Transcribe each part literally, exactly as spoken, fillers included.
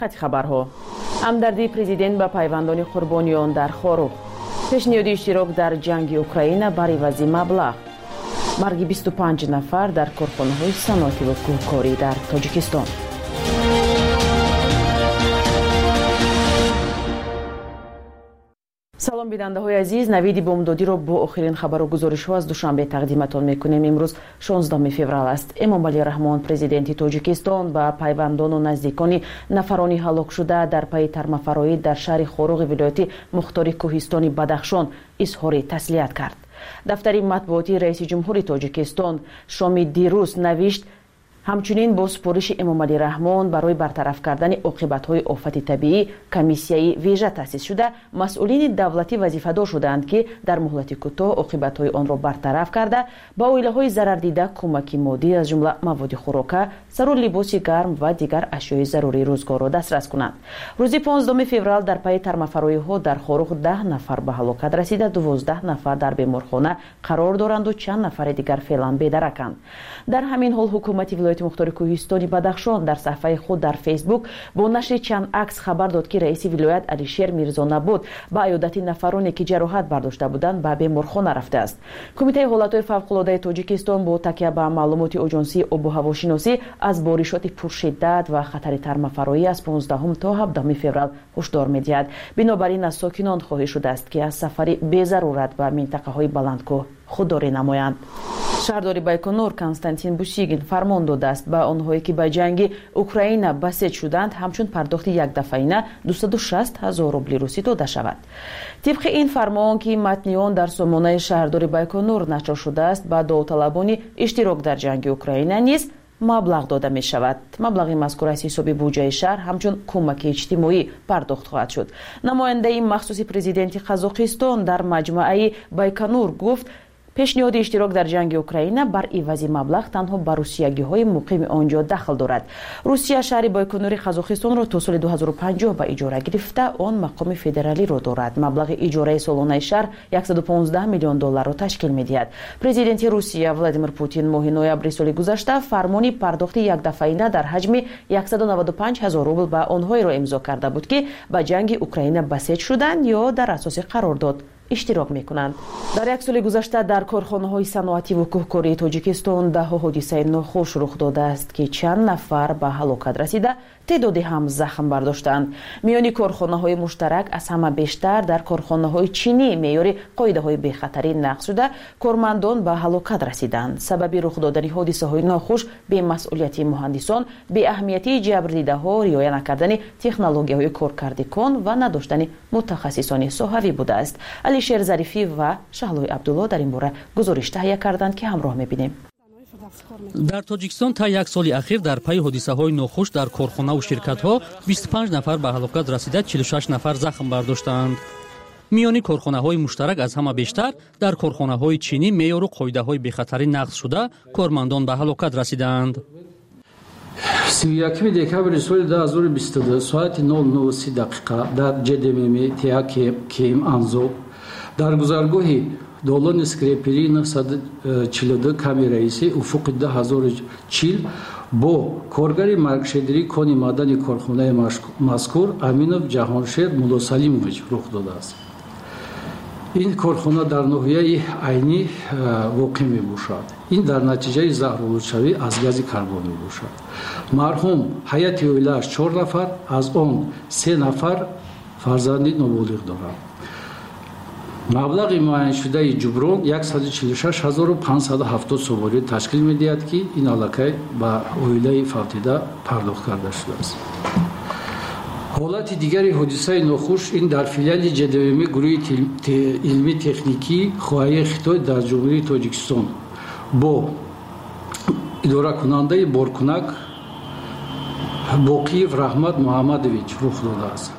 قطع خبرها. همدردی پرزیدنت با پیوندان قربانیان در خاروخ. پیشنهاد اشتراک در جنگ اوکراین بر عوض مبلغ. مرگ بیست و پنج نفر در کارخانه‌های صنعتی و کوهکاری در تاجیکستان. سلام بیننده های عزیز، نوید بامدادی را با آخرین خبر و گزارش ها از دوشنبه تقدیمتان میکنیم. امروز شانزدهم فوریه است. امامعلی رحمان پرزیدنت تاجیکستان با پیوندان و نزدیکان نفرانی هلاک شده در پی طرمه‌فرایی در شهر خاروغ ولایت مختار کوهستان بدخشان اظهار تسلیت کرد. دفتر مطبوعاتی رئیس جمهور تاجیکستان شامی دیروز نوشت همچنین با سپارش امامعلی رحمان برای برطرف کردن عاقبت‌های آفت طبیعی کمیسیای ویژه تأسیس شده، مسئولین دولتی وظیفه‌دار شدند که در مهلت کوتاه عاقبت‌های آن را برطرف کرده با عائله‌های ضرر دیده کمک مادی از جمله مواد خوراک، ضرور لباس گرم و دیگر اشیاء ضروری روزگار را دسترس کنند. روز پانزدهم فوریه در پی طرمه‌فرایی‌ها در خاروغ ده نفر به هلاکت رسیده، دوازده نفر در بیمارخانه قرار دارند و چند نفر دیگر فعلا بی‌درکند. در همین حال حکومت ولایت مختار کوهستان بدخشان در صفحه خود در فیسبوک با نشر چند عکس خبر داد که رئیس ولایت علیشیر میرزانبود با عیادت نفرانی که جراحت برداشته بودند به بیمارخانه رفته است. کمیته حالات فوق‌العاده تاجیکستان با تکیه به معلومات آژانسی آب و هواشناسی از بارشات پرشدت و خطر طرمه‌فرایی از پانزدهم تا هفدهم فوریه هشدار می‌دهد. بنابراین از ساکنان خواهش شده است که از سفر بی ضرورت به منطقه‌های بلندکوه خودداری نمایند. شهردار بایکنور کنستانتین بوسیگین فرمان داده است به آنهایی که به جنگ اوکراین بسیج شدند همچون پرداخت یک دفعینه دویست و شصت هزار روبل روسی داده شود. طبق این فرمان که متن آن در سامانه شهردار بایکنور نشر شده است، به داوطلبان اشتراک در جنگ اوکراین نیز مبلغ داده می شود. مبلغ مذکور از حساب بودجه شهر همچون کمک اجتماعی پرداخت خواهد شد. نماینده مخصوص پرزیدنت قزاقستان در مجمع بایکنور گفت پیشنهاد اشتراک در جنگ اوکراین بر عوض مبلغ تنها بر روسیه‌گی‌های مقیم آنجا دخل دارد. روسیه شهر بایکنور قزاقستان را تا سال دو هزار و پنجاه به اجاره گرفته، آن مقام فدرالی را دارد. مبلغ اجاره سالانه شهر صد و پانزده میلیون دلار را تشکیل می‌دهد. پرزیدنت روسیه ولادیمیر پوتین ماه نوامبر سال گذشته فرمانی پرداخت یک دفعینه در حجم صد و نود و پنج هزار روبل به آنهایی را امضا کرده بود که به جنگ اوکراین بسیج شدند یا در اساس قرارداد اشتراک میکنند. در یک سال گذشته در کارخانه‌های صنعتی و کوهکاری تاجیکستان ده حادثه ناخوش رخ داده است که چند نفر به هلاکت رسیده، تعدادی هم زخم برداشتند. میان کارخانه‌های مشترک از همه بیشتر در کارخانه‌های چینی معیار قاعده‌های بی‌خطری نقض شده، کارمندان به هلاکت رسیدند. سبب رخ دادن حادثه‌های ناخوش به مسئولیت مهندسان، به اهمیتی جبردیده‌ها، رعایت نکردن تکنولوژی‌های کارکردگان و نداشتن متخصصان صحوی بوده است. علیشیر ظریفی و شهلوی عبدالله در این باره گزارش تهیه کردند که همراه می‌بینیم. در تاجیکستان تا یک سال اخیر در پی حادثه‌های ناخوش در کارخانه و شرکت‌ها بیست و پنج نفر به هلاکت رسیده، چهل و شش نفر زخم برداشتند. میانی کارخانه‌های مشترک از همه بیشتر در کارخانه‌های چینی معیار و قاعده‌های بی‌خطری نقض شده، کارمندان به هلاکت رسیدند. سی و یکم دکبر سال دو هزار و بیست و دو ساعت نه و نه دقیقه در جدمیم تیاکی کیم انزو در گذرگاهی دولان اسکریپری نهصد و چهل و دو کمی رئیسی افق ده هزار و چهل با کارگر مرگشدری کانی مادن کارخانه مذکور امینов جهانشیر مولا سلیموویچ رخ داده است. این کارخانه در ناحیه عینی واقع می باشد. این در نتیجه زهرآلودشوی از گاز کربن می باشد. مرحوم حیات اویله‌اش چهار نفر، از آن سه نفر فرزند نابالغ دارند. مبلغ معین شده جبران صد و چهل و شش هزار و پانصد و هفتاد سواری تشکیل می‌دهد که این علاقه به اویله فوتیده پرداخت کرده شده است. حالت دیگری حادثه ناخوش این در فیلیال جدومی گروه علمی تکنیکی خواهی خطای در جمهوری تاجیکستان با اداره کننده بارکنک باقیف رحمت محمدویچ رخ داده است.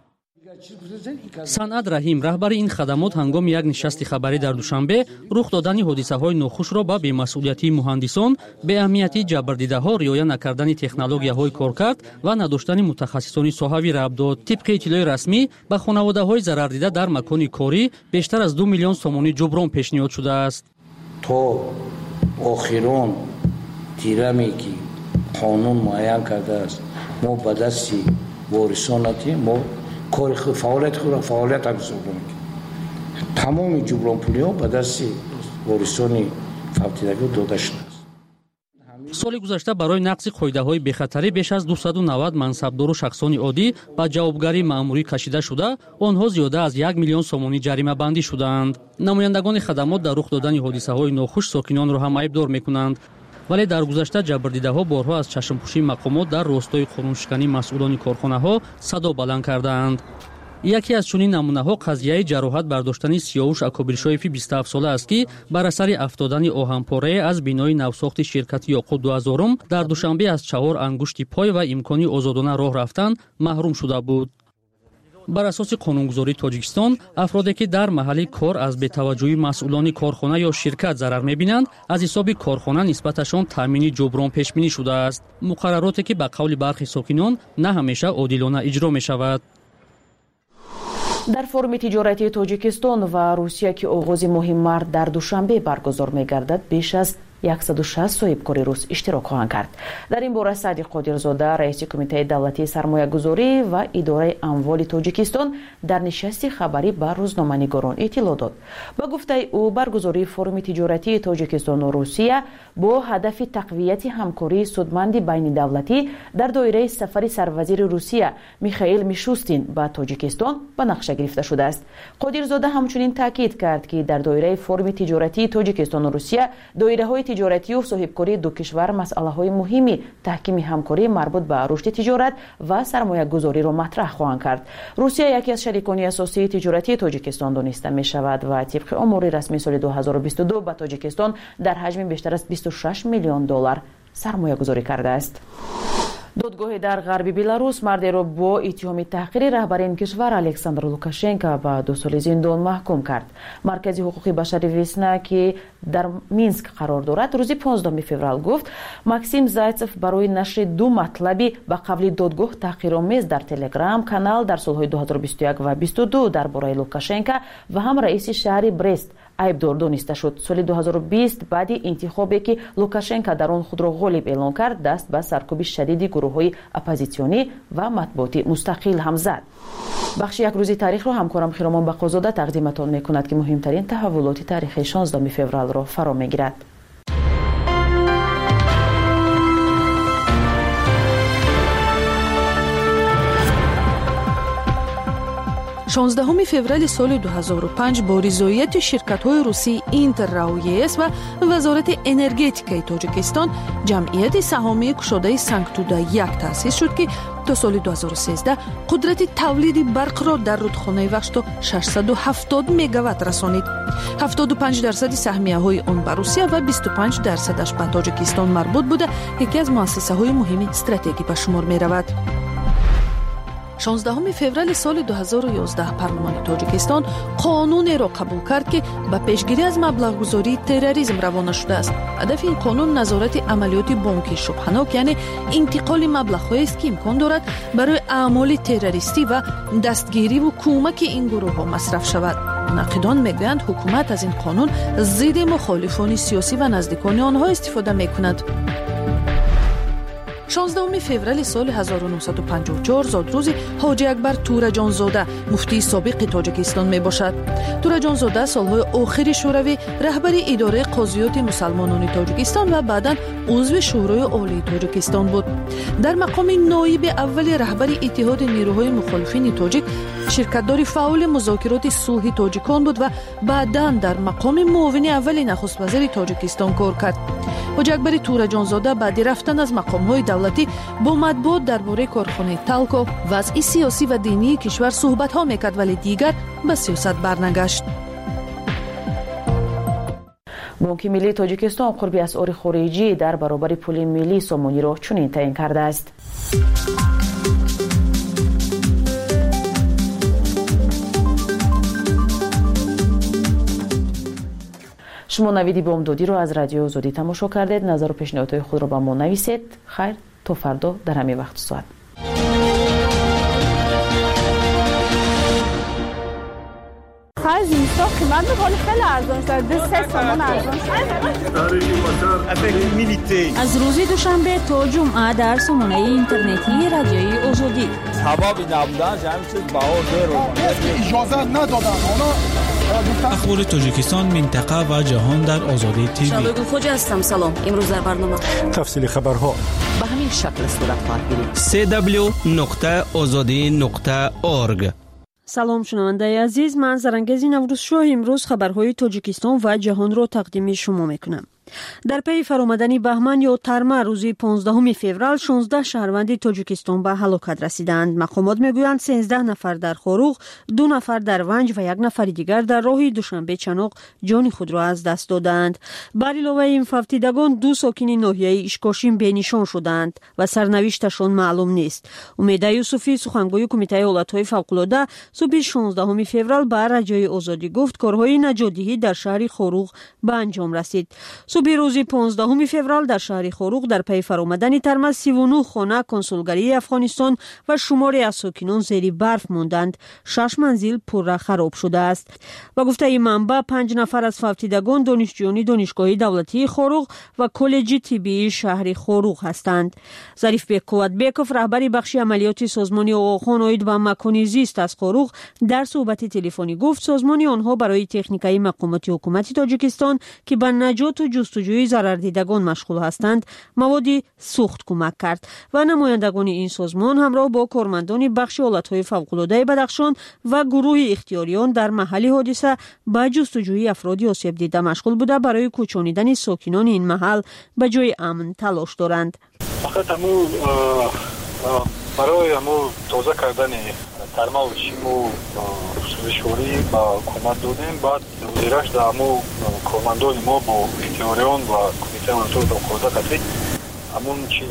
санъат раҳим раҳбари ин хадамот ҳангоми як нишасти хабарӣ дар душанбе рух додани ҳодисаҳои нохушро ба бемасъулиятии муҳандисон, беаҳамиятии ҷабрдидаҳо, риоя накардани технологияҳои коркард ва надоштани мутахассисони соҳавӣ рабт дод. тибқи иттилои расмӣ ба хонаводаҳои зарардида дар макони корӣ бештар аз ду миллион сомони ҷуброн пешниҳод шудааст. то охирон тираме ки қонун муайян кардааст мо ба дасти وارثاناتی ما کار فعالیت خود فعالیت اگزار میکنیم. تمام جبران پولی ها به دست وارثان فوتیدگان داده شده است. соли гузашта барои нақзи қоидаҳои бехатарӣ беш аз дусаду навад мансабдору шахсони оддӣ ба ҷавобгарии маъмурӣ кашида шуда, онҳо зиёда аз як миллион сомонӣ ҷаримабандӣ шудаанд. намояндагони хадамот дар рух додани ҳодисаҳои нохуш сокинонро ҳам айбдор мекунанд. вале дар гузашта ҷабрдидаҳо борҳо аз чашмпӯшии мақомот дар ростои қонуншиканӣ масъулони корхонаҳо садо баланд кардаанд. яке аз чунин намунаҳо қазияи ҷароҳат бардоштани сиёвуш акобиршоеви бисту ҳафт сола аст, ки бар асари афтодани оҳанпорае аз бинои навсохти ширкати Ёқут дуҳазорум дар душанбе аз чаҳор ангушти пой ва имкони озодона роҳ рафтан маҳрум шуда буд. бар асоси қонунгузории Тоҷикистон, афроде ки дар маҳалли кор аз бетаваҷҷӯҳии масъулони корхона ё ширкат зарар мебинанд, аз ҳисоби корхона нисбаташон таъмини ҷуброн пешбинӣ шудааст. муқаррароте ки ба қавли бархи сокинон на ҳамеша одилона иҷро мешавад. дар форуми тиҷоратии Тоҷикистон ва Русия ки оғози моҳи март дар душанбе баргузор мегардад, беш аз яксаду шаст соҳибкори рус иштирок хоҳанд кард. дар ин бора Саъди Қодирзода, раиси кумитаи давлатии сармоягузорӣ ва идораи амволи Тоҷикистон дар нишасти хабарӣ ба рӯзноманигорон иттилоъ дод. ба гуфтаи ӯ, баргузории форуми тиҷоратии Тоҷикистону Русия бо ҳадафи тақвияти ҳамкории судманди байнидавлатӣ дар доираи сафари сарвазири Русия Михаил Мишустин ба Тоҷикистон ба нақша гирифта шудааст. Қодирзода ҳамчунин таъкид кард, ки дар доираи форуми тиҷоратии Тоҷикистону Русия доираҳои тиҷоратию соҳибкории ду кишвар масъалаҳои муҳими таҳкими ҳамкорӣ марбут ба рушди тиҷорат ва сармоягузориро матраҳ хоҳанд кард. Русия яке аз шарикони асосии тиҷоратии Тоҷикистон дониста мешавад ва тибқи омори расмии соли ду ҳазору бисту ду ба Тоҷикистон дар ҳаҷми бештар аз бисту шаш миллион доллар сармоягузорӣ кардааст. додгоҳе дар ғарби Беларус мардеро бо иттиҳоми таҳқири раҳбари ин кишвар Александр Лукашенко ба ду соли зиндон маҳкум кард. Маркази ҳуқуқи башари Весна, ки дар Минск қарор дорад, рӯзи понздаҳуми феврал гуфт, Максим Зайцев барои нашри ду матлаби ба қавли додгоҳ таҳқиромез дар Телеграм канал дар солҳои ду ҳазору бисту як ва бисту ду дар бораи Лукашенко ва ҳам раиси шаҳри Брест айбдор дониста шуд. соли ду ҳазору бист баъди интихобе ки Лукашенко дар он худро ғолиб эълон кард, даст ба саркӯби шадиди гурӯҳҳои оппозитсионӣ ва матбуоти мустақил ҳам зад. бахши як рӯзи таърихро ҳамкорам Хиромон Бақозода тақдиматон мекунад, ки муҳимтарин таҳаввулоти таърихи шонздаҳуми февралро фаро мегирад. шонздаҳуми феврали соли ду ҳазору панҷ бо ризоияти ширкатҳои русии Интеррау ЕС ва вазорати энергетикаи Тоҷикистон ҷамъияти саҳомии кушодаи Санктуда як таъсис шуд, ки то соли ду ҳазору сенздаҳ қудрати тавлиди барқро дар рудхонаи Вахш то шашсаду ҳафтод мегаватт расонид. ҳафтоду панҷ дарсади саҳмияҳои он ба Русия ва бисту панҷ дарсадаш ба Тоҷикистон марбут буда, яке аз муассисаҳои муҳими стратегӣ ба шумор меравад. шонздаҳуми феврали соли ду ҳазору ёздаҳ парлумони Тоҷикистон қонунеро қабул кард, ки ба пешгирӣ аз маблағгузории терроризм равона шудааст. ҳадафи ин қонун назорати амалиёти бонкии шубҳанок, яъне интиқоли маблағҳоест, ки имкон дорад барои аъмоли террористӣ ва дастгириву кӯмаки ин гурӯҳҳо масраф шавад. мунаққидон мегӯянд, ҳукумат аз ин қонун зидди мухолифони сиёсӣ ва наздикони онҳо истифода мекунад. шонздаҳуми феврали соли ҳазору нуҳсаду панҷоҳу чор зодрӯзи ҳоҷи Акбар Тураҷонзода муфтии собиқи Тоҷикистон мебошад. Тураҷонзода солҳои охири шӯравӣ раҳбари идораи қозиёти мусалмонони Тоҷикистон ва баъдан узви шӯрои олии Тоҷикистон буд. дар мақоми ноиби аввали раҳбари иттиҳоди нерӯҳои мухолифини тоҷик ширкатдори фаъоли музокироти сулҳи тоҷикон буд ва баъдан дар мақоми муовини аввали нахуствазири Тоҷикистон кор кард. ҳоҷи Акбари Тураҷонзода баъди рафтан аз мақомҳои давлатӣ бо матбуот дар бораи корхонаи Талко вазъи сиёсӣ ва динии кишвар суҳбатҳо мекард, вале дигар ба сиёсат барнагашт. бонки миллии Тоҷикистон қурби асъори хориҷӣ дар баробари пули миллии сомониро чунин таъин кардааст. шумо навиди бомдодиро аз радиои Озодӣ тамошо кардед. назару пешниҳодҳои худро ба мо нависед. хайр, то фардо дар ҳамин вақту соат. زمستان قیمت می‌کنه خیلی ارزان شده، سه تومان ارزان شده. از روز دوشنبه تا جمعه در سامانه اینترنتی رادیوی آزادی کبابی نبودن همین چیز بهار داره اجازه ندادن اونا. اخبار تاجیکستان، منطقه و جهان در آزادی تیوی. شادو خوجا هستم. سلام. امروز در برنامه تفصیل خبرها به همین شکل صورت خواهد گرفت. سی دبلیو نقطه آزادی نقطه اورگ. سلام شنونده عزیز، من زرنگزی نوروز شاه امروز خبرهای تاجیکستان و جهان را تقدیم شما میکنم. در پی فرامدن بهمن یا ترمه روزی پانزدهم فوریه شانزده شهروند تاجیکستان به هلاکت رسیدند. مقامات میگویند سیزده نفر در خاروغ، دو نفر در ونج و یک نفر دیگر در راه دوشنبه چناق جان خود را از دست دادند. بر علاوه این فوتیدگان دو ساکن ناحیه اشکاشین بینشان شدند و سرنوشتشان معلوم نیست. امیده یوسفی سخنگوی کمیته حالتهای فوق‌العاده صبح شانزدهم فوریه به رجای آزادی گفت کارهای نجات‌دهی در شهر خاروغ به انجام رسید. صبح روز پانزدهم فوریه در شهر خاروغ در پی فرآمدن ترمه سی و نه خانه کنسولگری افغانستان و شماری از ساکنان زیر برف ماندند. شش منزل پرره خراب شده است. و گفته این منبع پنج نفر از فوتیدگان دانشجویان دانشگاه دولتی خاروغ و کالج طبی شهر خاروغ هستند. ظریف بیک قوتبیکوف رهبر بخش عملیات سازمان آقاخان عاید به مکان زیست از خاروغ در صحبت تلفنی گفت سازمان آنها برای تکنیکای مقامات حکومت تاجیکستان که به نجات و جستجوی ضرردیدگان مشغول هستند موادی سوخت کمک کرد و نمایندگان این سازمان همراه با کارمندان بخش حالتهای فوق‌العاده بدخشان و گروه اختیاریان در محل حادثه به جستجوی افرادی آسیب دیده مشغول بوده برای کوچانیدن ساکنان این محل به جای امن تلاش دارند. فقط همو برای همو تازه کردن ترمه و شیمو سوزشوری با حکومت دادیم. بعد وزیرش در همو کارمندان ما با اختیاریان و کمیته حالتهای فوق‌العاده قطعی همون چیز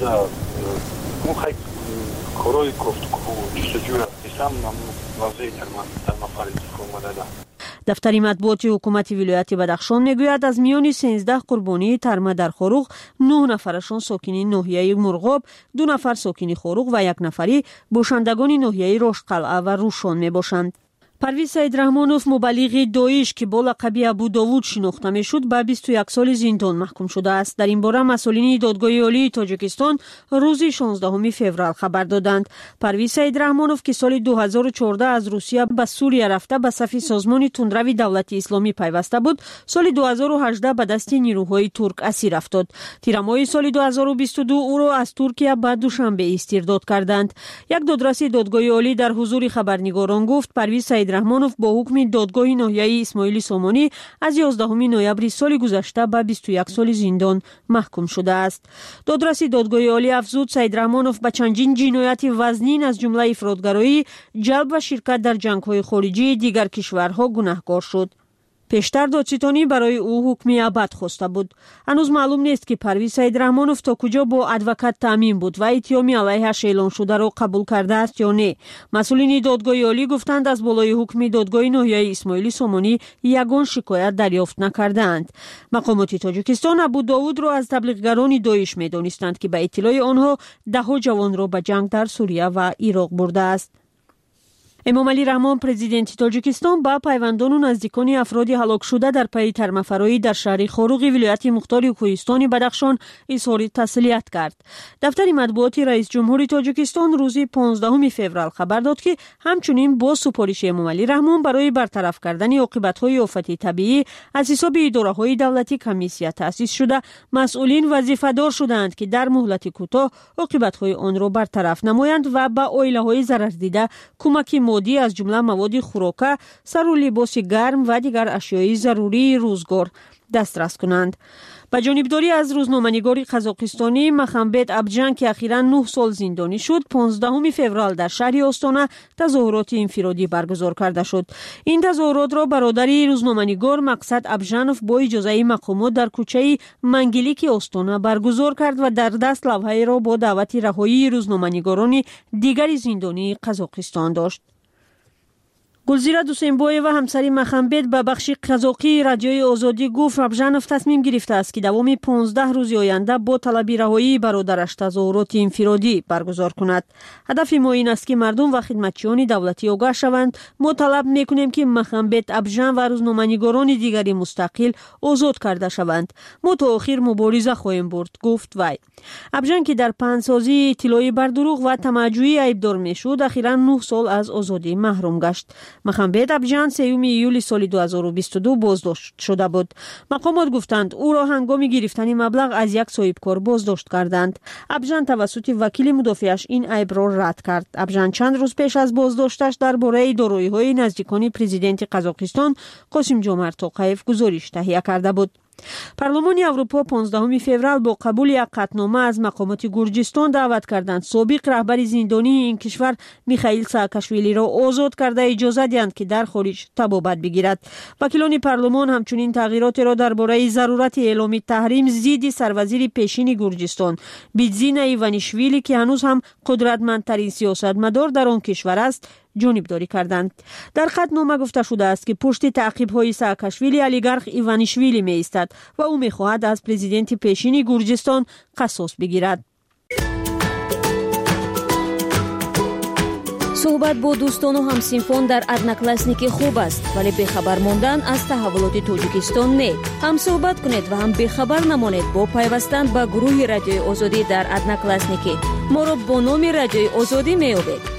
همون خیلی کارهای گفتگو و جستجوی هستم همون واضح ترمه فرید آمده ده. دفتر مطبوعات حکومت ولایت بدخشان میگوید از میان سیزده قربانی ترمه در خاروغ نه نفرشان ساکن ناحیه مرغاب، دو نفر ساکن خاروغ و یک نفری باشندگان ناحیه رشتقلعه و روشان میباشند. پرویز سیدرحمانوف مبلغ داعش که با لقب ابو داوود شناخته میشد به بیست و یک سال زندان محکوم شده است. در این باره مسئولین دادگاه عالی تاجیکستان روز شانزدهم فوریه خبر دادند. پرویز سیدرحمانوف که سال دو هزار و چهارده از روسیه به سوریه رفته به صف سازمان تندروی دولت اسلامی پیوسته بود، سال دو هزار و هجده به دست نیروهای ترک اسیر افتاد. تیر ماه سال دو هزار و بیست و دو او را از ترکیه به دوشنبه استرداد کردند. یک دادرس دادگاه عالی در حضور خبرنگاران گفت پرویز رحمانوف با حکم دادگاه ناحیه اسماعیل سامانی از یازدهم نوامبر سال گذشته به بیست و یک سال زندان محکوم شده است. دادرس دادگاه عالی افزود سیدرحمانوف به چندین جنایت وزنین از جمله افراطگرایی، جلب و شرکت در جنگ‌های خارجی دیگر کشورها گناهکار شد. پیشتر دادستانی برای او حکم ابد خواسته بود. هنوز معلوم نیست که پرویز سیدرحمانوف تا کجا با ادوکات تامین بود و اتهام علیه‌اش اعلان شده را قبول کرده است یا نه. مسئولین دادگاه عالی گفتند از بالای حکم دادگاه ناحیه اسماعیل سامانی یگان شکایت دریافت نکردند. مقامات تاجیکستان ابو داوود را از تبلیغگران داعش می‌دانستند که به اطلاع آنها ده جوان را به جنگ در سوریه و عراق برده است. امام علی رحمان پرزیدنت تاجیکستان با پیوندان و نزدیکان افراد هلاک شده در پی ترمه‌فرایی در شهر خاروغ ولایت مختار کوهستان بدخشان اظهار تسلیت کرد. دفتر مطبوعات رئیس جمهور تاجیکستان روز پانزدهم فوریه خبر داد که همچنین با سپارش امام علی رحمان برای برطرف کردن عاقبت‌های آفت طبیعی از حساب اداره‌های دولتی کمیسیه تأسیس شده مسئولین وظیفه‌دار شدند که در مهلت کوتاه عاقبت‌های آن را برطرف نمایند و به عائله‌های ضرر دیده کمک مادی از جمله مواد خوراکه، سر و لباس گرم و دیگر اشیای ضروری روزگار دسترس کنند. به جانبداری از روزنامه‌نگار قزاقستانی مخمبت ابجان که اخیراً نه سال زندانی شد، پانزدهم فوریه در شهر آستانه تظاهرات انفرادی برگزار کرده شد. این تظاهرات را برادری روزنامه‌نگار مقصد ابجانوف با اجازه مقامات در کوچه منگلیک آستانه برگزار کرد و در دست لوحه را با دعوت رهایی روزنامه‌نگاران دیگر زندانی قزاقستان داشت. گلزیره دوسنبوی و همسری مخنبت به بخش قزاقی رادیوی آزادی گفت ربژانوف تصمیم گرفته است که دوام پانزده روز آینده با طلب رهایی برادرش تظاهرات انفرادی برگزار کند. هدف ما این است که مردم و خدمتچیان دولتی آگاه شوند. ما طلب میکنیم که مخنبت، ابژان و روزنامه‌نگاران دیگری مستقل آزاد کرده شوند. ما تا آخر مبارزه خواهیم برد، گفت وی. ابژان که در پنهسازی اطلاعی بر دروغ و طمع‌جویی ایبدار میشد، اخیراً نه سال از آزادی محروم گشت. مخنبت ابژان سوم ایولی سال دو هزار و بیست و دو بازداشت شده بود. مقامات گفتند او را هنگام گرفتن مبلغ از یک صاحبکار بازداشت کردند. ابژان توسط وکیل مدافعش این عیب را رد کرد. ابژان چند روز پیش از بازداشتش درباره دارایی‌های نزدیکان پرزیدنت قزاقستان قاسم جمعت توقیف گزارش تهیه کرده بود. پارلمان اروپا پانزدهم فوریه با قبول یک قطعنامه از مقامات گرجستان دعوت کردند سابق رهبر زندانی این کشور میخائیل ساکاشویلی را آزاد کرده اجازه دهند که در خارج طبابت بگیرد. وکیلان پارلمان همچنین تغییرات را درباره ضرورت اعلام تحریم ضد سروزیر پیشین گرجستان بیتزین ایوانیشویلی که هنوز هم قدرتمندترین سیاستمدار در آن کشور است جانبداری کردند. در قطعنامه گفته شده است که پشت تعقیب‌های ساکاشویلی اولیگارخ ایوانیشویلی می ایستد و او می خواهد از پرزیدنت پیشین گرجستان قصاص بگیرد. صحبت با دوستان و همسینفون در ادناکلاسنیک خوب است، ولی بخبر ماندن از تحولات تاجیکستان نه. هم صحبت کنید و هم بخبر نمانید با پیوستن به گروه رادیوی آزادی در ادناکلاسنیک. ما را با نام رادیوی آزادی می یابید.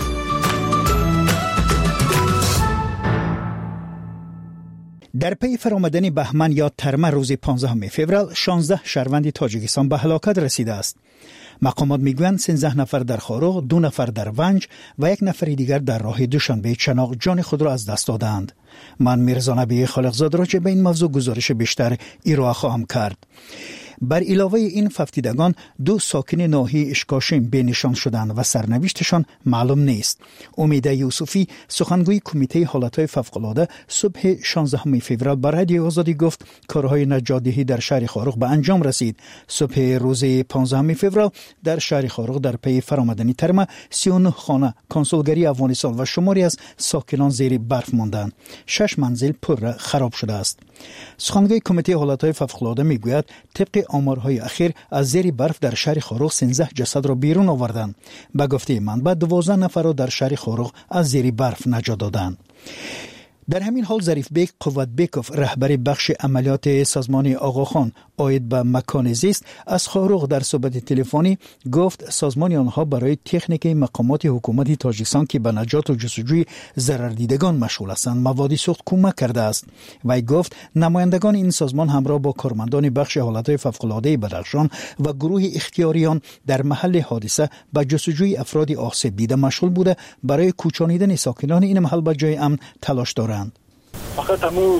در پی فرآمدن بهمن یا ترمه روز پانزدهم فوریه شانزده شهروند تاجیکستان به هلاکت رسیده است. مقامات میگویند سیزده نفر در خاروغ، دو نفر در ونج و یک نفر دیگر در راه دوشنبه چناق جان خود را از دست دادند. من میرزا نبی خالقزاد را چه به این موضوع گزارش بیشتر ارائه خواهم کرد. بر علاوه این ففتیدگان دو ساکن ناحیه اشکاشم به نشان شدند و سرنوشتشان معلوم نیست. امید یوسفی سخنگوی کمیته حالتهای فوق‌العاده صبح شانزدهم فوریه بر رادیو آزادی گفت کارهای نجات‌دهی در شهر خاروغ به انجام رسید. صبح روز پانزدهم فوریه در شهر خاروغ در پی فرآمدن ترمه سی و نه خانه کنسولگری افغانستان و شماری از ساکنان زیر برف ماندند. شش منزل پر خراب شده است. سخنگوی کمیته حالتهای فوق‌العاده میگوید طبق آمارهای اخیر از زیر برف در شهر خاروغ سیزده جسد را بیرون آوردند. به گفته منبع دوازده نفر را در شهر خاروغ از زیر برف نجات دادند. در همین حال ظریف بیگ قوت بیکوف رهبر بخش عملیات سازمان آقاخان آید به مکان زیست از خاروغ در صحبت تلفنی گفت سازمان آنها برای تکنیک مقامات حکومت تاجیکستان که به نجات و جستجوی ضرر دیدگان مشغول هستند مواد سوخت کمک کرده است. وی گفت نمایندگان این سازمان همراه با کارمندان بخش حالتهای فوق‌العاده بدخشان و گروه اختیاریان در محل حادثه به جستجوی افراد آسیب دیده مشغول بوده برای کوچانیدن ساکنان این محل به جای امن تلاش دارند. فقط همو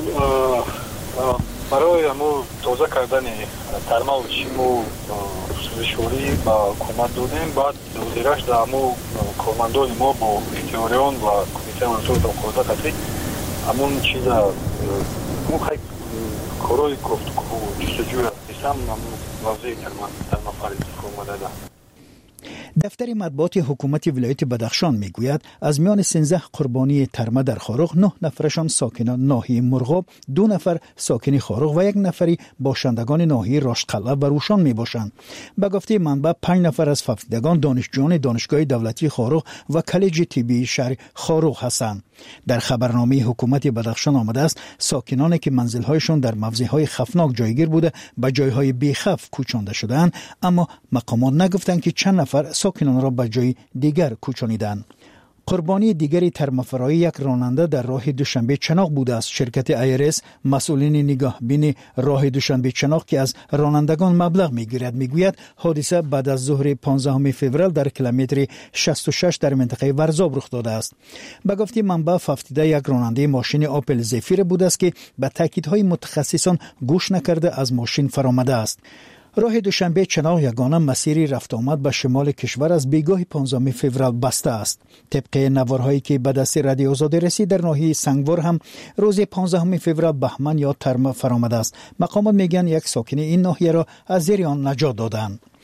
برای همو تازه کردن ترمه و چیمو سوزشوری با حکومت دادیم. بعد وزیرش در همو کارمندان ما با اختیاریان و کمیته ولایت و قضا همون چیز همون خیلی کارهای گفتگو جستجوی هستم همون واضح ترمه فرید فرموده ده. دفتر مطبوعات حکومت ولایت بدخشان میگوید از میان سیزده قربانی ترمه در خاروغ نه نفرشان ساکنان ناحیه مرغاب، دو نفر ساکن خاروغ و یک نفری باشندگان ناحیه راشدقلعه و روشان میباشند. به گفته منبع پنج نفر از ففتیدگان دانشجویان دانشگاه دولتی خاروغ و کالج طبی شهر خاروغ هستند. در خبرنامه حکومت بدخشان آمده است ساکنانی که منزل‌هایشان در موضع‌های خفناک جایگیر بوده به جای‌های بی‌خوف کوچانده شدند، اما مقامات نگفتند که چند نفر ساکنان را به جای دیگر کوچانیدند. قربانی دیگری ترمفرایی یک راننده در راه دوشنبه چناق بوده است. شرکت ایرس مسئولین نگاه بین راه دوشنبه چناق که از رانندگان مبلغ میگیرد میگوید حادثه بعد از ظهر پانزدهم فوریه در کیلومتر شصت و شش در منطقه ورزاب رخ داده است. به گفته منبع ففتیده یک راننده ماشین آپل زفیر بوده است که به تاکیدهای متخصصان گوش نکرده از ماشین فرآمده است. راه دوشنبه چناق یگانه مسیری رفت آمد به شمال کشور از بیگاه پانزدهم فوریه بسته است. طبق نوارهایی که به دست رادیو آزادی رسید در ناحیه سنگوار هم روز پانزدهم فوریه بهمن یا ترمه فرآمده است. مقامات میگن یک ساکن این ناحیه را از زیر آن نجات دادند.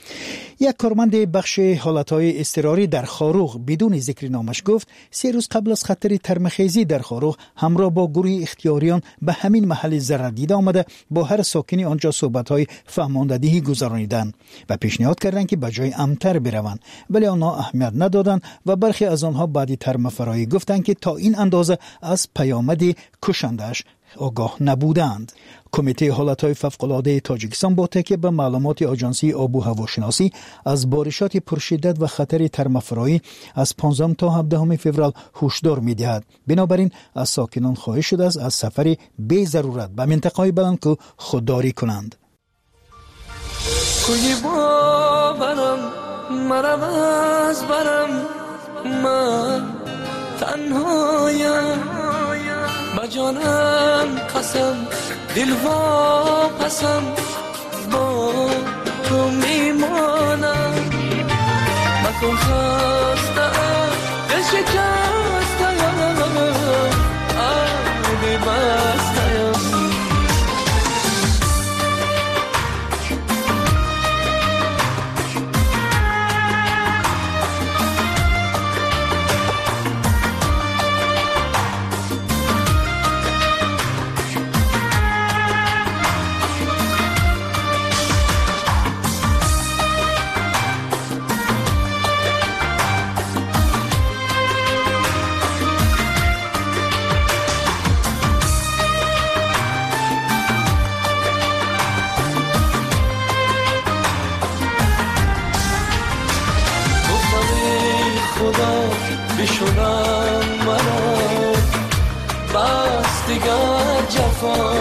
یک کارمند بخش حالتهای اضطراری در خاروغ بدون ذکر نامش گفت سه روز قبل از خطر ترمخیزی در خاروغ همراه با گروه اختیاریان به همین محل ضرر دیده آمده با هر ساکنی آنجا صحبت‌های فهماندهی گذرانیدند و پیشنهاد کردند که به جای امتر بروند، ولی آنها اهمیت ندادند و برخی از آنها بعد ترمفرایی گفتند که تا این اندازه از پیامد کشندش آگاه نبودند. کمیته حالتهای فوق‌العاده تاجیکستان با تکیه به معلومات آژانسی آب و هواشناسی از بارشات پرشدت و خطر ترمفرایی از پانزدهم تا هفدهم فوریه هشدار می‌دهد. بنابراین از ساکنان خواهش شده است از سفر بی ضرورت به منطقه‌های بلندکوه خودداری کنند. کوی باورم مرم از برم من تنهایم با جانم قسم دل واپسم با تو میمانم مکن خستم دل شکستم آبی بستم بشونم منو بس دیگر جفا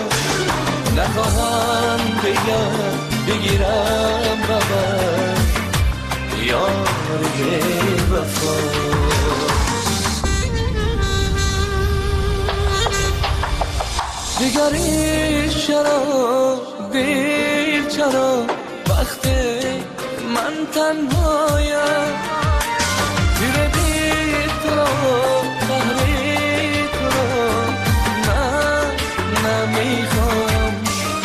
نخواهم بگم بگیرم ببر یار بی وفا دیگری چرا دیر چرا وقتی من تنهایم زیر دید تو تحریک رو من نمیخوام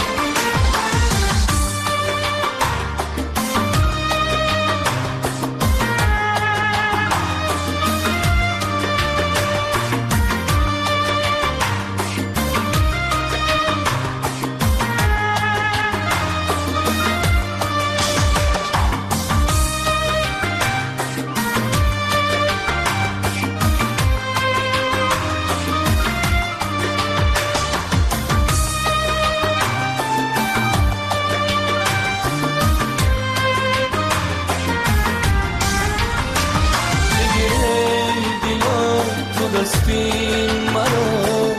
دستین منو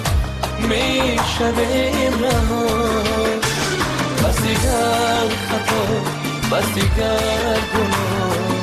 میشویم رها بس دیگر خطا بس دیگر گناه.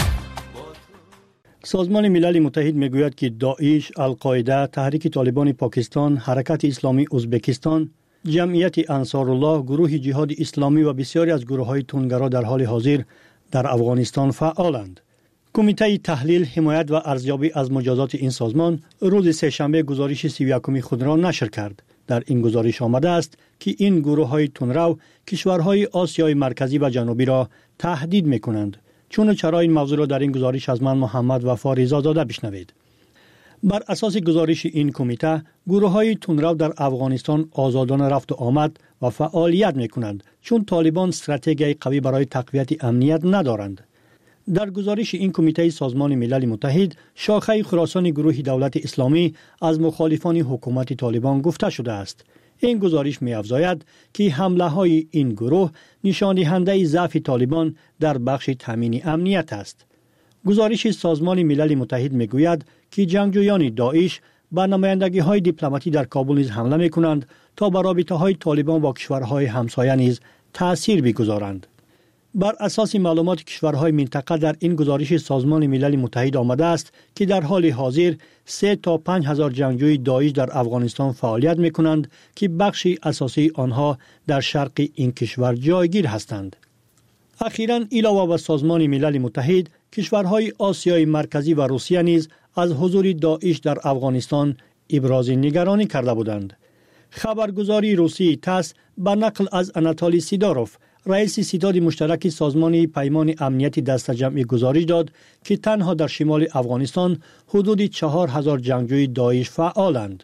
سازمان ملل متحد میگوید که داعش، القاعده، تحریک طالبان پاکستان، حرکت اسلامی ازبکستان، جمعیت انصارالله، گروه جهاد اسلامی و بسیاری از گروه‌های تندگرا در حال حاضر در افغانستان فعالند. کمیته تحلیل، حمایت و ارزیابی از مجازات این سازمان روز سه‌شنبه گزارش سی و یکم خود را نشر کرد. در این گزارش آمده است که این گروه‌های تندرو کشورهای آسیای مرکزی و جنوبی را تهدید می‌کنند. چون چرا این موضوع را در این گزارش از من محمد وفا رضازاده بشنوید. بر اساس گزارش این کمیته، گروه‌های تندرو در افغانستان آزادانه رفت و آمد و فعالیت می‌کنند چون طالبان استراتژی قوی برای تقویت امنیت ندارند. در گزارش این کمیته سازمان ملل متحد، شاخه خراسان گروه دولت اسلامی از مخالفان حکومت طالبان گفته شده است. این گزارش می‌افزاید که حمله‌های این گروه نشان دهنده ضعف طالبان در بخش تامین امنیت است. گزارش سازمان ملل متحد می‌گوید که جنگجویان داعش به نمایندگی‌های دیپلماتی در کابل نیز حمله می‌کنند تا بر رابطه‌های طالبان با کشورهای همسایه نیز تأثیر بگذارند. بر اساس معلومات کشورهای منطقه در این گزارش سازمان ملل متحد آمده است که در حال حاضر سه تا پنج هزار جنگجوی داعش در افغانستان فعالیت می‌کنند که بخشی اساسی آنها در شرق این کشور جایگیر هستند. اخیراً علاوه بر سازمان ملل متحد، کشورهای آسیای مرکزی و روسیه نیز از حضور داعش در افغانستان ابراز نگرانی کرده بودند. خبرگزاری روسی تاس به نقل از اناتولی سیداروف رئیس ستاد مشترک سازمان پیمان امنیتی دست جمعی گزارش داد که تنها در شمال افغانستان حدود چهار هزار جنگجوی داعش فعالند.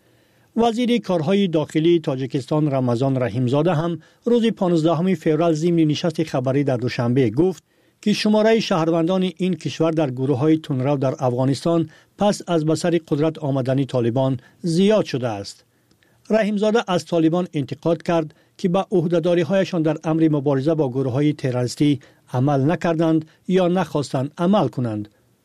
وزیر کارهای داخلی تاجیکستان رمضان رحیمزاده هم روز پانزدهم فوریه ضمن نشست خبری در دوشنبه گفت که شماره شهروندان این کشور در گروه‌های تندرو در افغانستان پس از به سر قدرت آمدن طالبان زیاد شده است. رحیمزاده از طالبان انتقاد کرد که به عهده‌داری‌هایشان در امر مبارزه با گروه‌های تروریستی عمل نکردند یا نخواستند عمل کنند.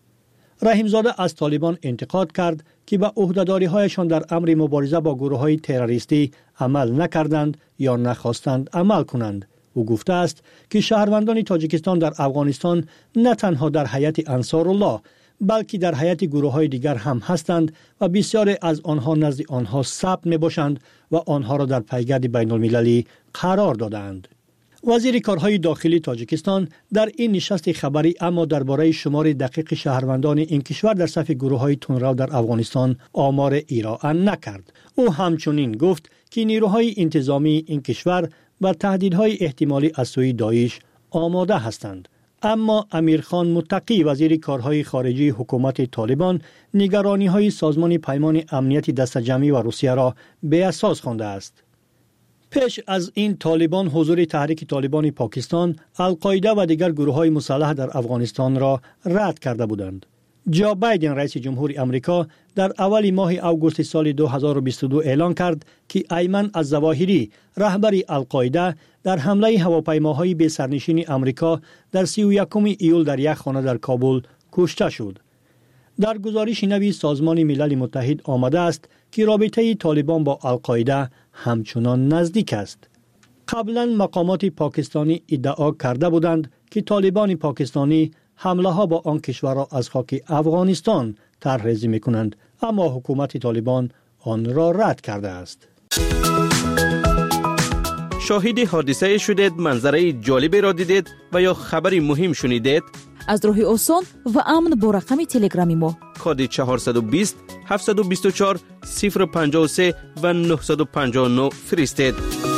رحیمزاده از طالبان انتقاد کرد که به عهده‌داری‌هایشان در امر مبارزه با گروه‌های تروریستی عمل نکردند یا نخواستند عمل کنند. او گفته است که شهروندان تاجیکستان در افغانستان نه تنها در هیئت انصارالله بلکه در هیئت گروه‌های دیگر هم هستند و بسیاری از آنها نزد آنها ثبت می‌باشند و آنها را در پیگرد بین‌المللی قرار دادند. وزیر کارهای داخلی تاجیکستان در این نشست خبری اما درباره شمار دقیق شهروندان این کشور در صف گروه‌های تندرو در افغانستان آمار ارائه نکرد. او همچنین گفت که نیروهای انتظامی این کشور و تهدیدهای احتمالی از سوی داعش آماده هستند. اما امیرخان متقی وزیر کارهای خارجی حکومت طالبان نگرانی‌های سازمان پیمان امنیتی دست جمعی و روسیه را بی اساس خوانده است. پیش از این طالبان حضور تحریک طالبان پاکستان، القاعده و دیگر گروه‌های مسلح در افغانستان را رد کرده بودند. جو بایدن رئیس جمهور امریکا در اول ماه آگوست سال دو هزار و بیست و دو اعلان کرد که ایمن الظواهری رهبر القاعده در حمله هواپیماهای به سرنشین امریکا در سی و یکم ایول در یک خانه در کابل کشته شد. در گزارش نوی سازمان ملل متحد آمده است که رابطه طالبان با القاعده همچنان نزدیک است. قبلا مقامات پاکستانی ادعا کرده بودند که طالبان پاکستانی حمله ها با آن کشور را از خاک افغانستان طرحریزی می‌کنند، اما حکومت طالبان آن را رد کرده است. شاهد حادثه شدید، منظره جالبی را دیدید و یا خبری مهم شنیدید؟ از راه آسان و امن با رقم تلگرامی ما کد چهارصد و بیست هفتصد و بیست و چهار صفر پنجاه و سه و نهصد و پنجاه و نه فرستید.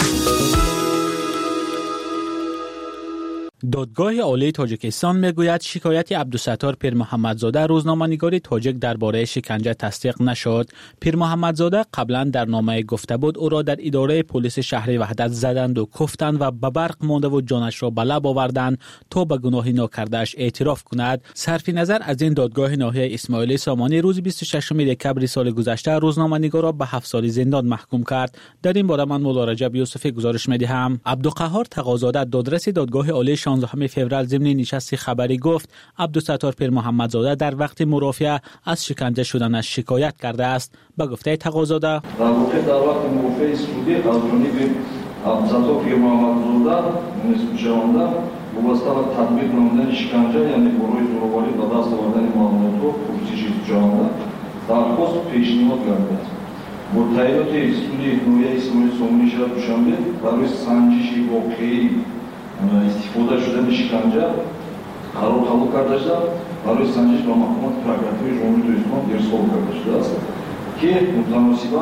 دادگاه عالی تاجیکستان میگوید شکایت عبدالستار پیر محمدزاده روزنامه‌نگار تاجیک درباره شکنجه تصدیق نشد. پیر محمدزاده قبلا در نامه گفته بود او را در اداره پلیس شهر وحدت زدند و کفتند و به برق مانده و جانش را به لب آوردند تا به گناه ناکرده‌اش اعتراف کند. صرف نظر از این دادگاه ناحیه اسماعیل سامانی روز بیست و ششم دکمبر سال گذشته روزنامه‌نگار را به هفت سال زندان محکوم کرد. در این باره من مولا رجب یوسفی گزارش می‌دهم. عبدالقهار تقاضاده دادرس دادگاه عالی شانزدهم فوریه ضمن نشست خبری گفت عبدالستار پیر محمدزاده در وقت مرافعه از شکنجه شدنش شکایت کرده است. به گفته تقاضاده در واقع در وقت مرافعه سعودی از جانب عبدالستار پیر محمدزاده نسبت شونده وابسته به تطبیق نمودن شکنجه یعنی برای زورآوری به دست آوردن معاملات و پرسش شونده درخواست پیشنهاد کرده است. با تایید سوی نوعی اسماعیل سامانی شهر دوشنبه برای سنجش واقعی استفاده شدن شکنجه قرار قبول کرده شده برای سنجش با محکومات پراکراتوری جمهوری اسلامی ارسال کرده شده است که متناسباً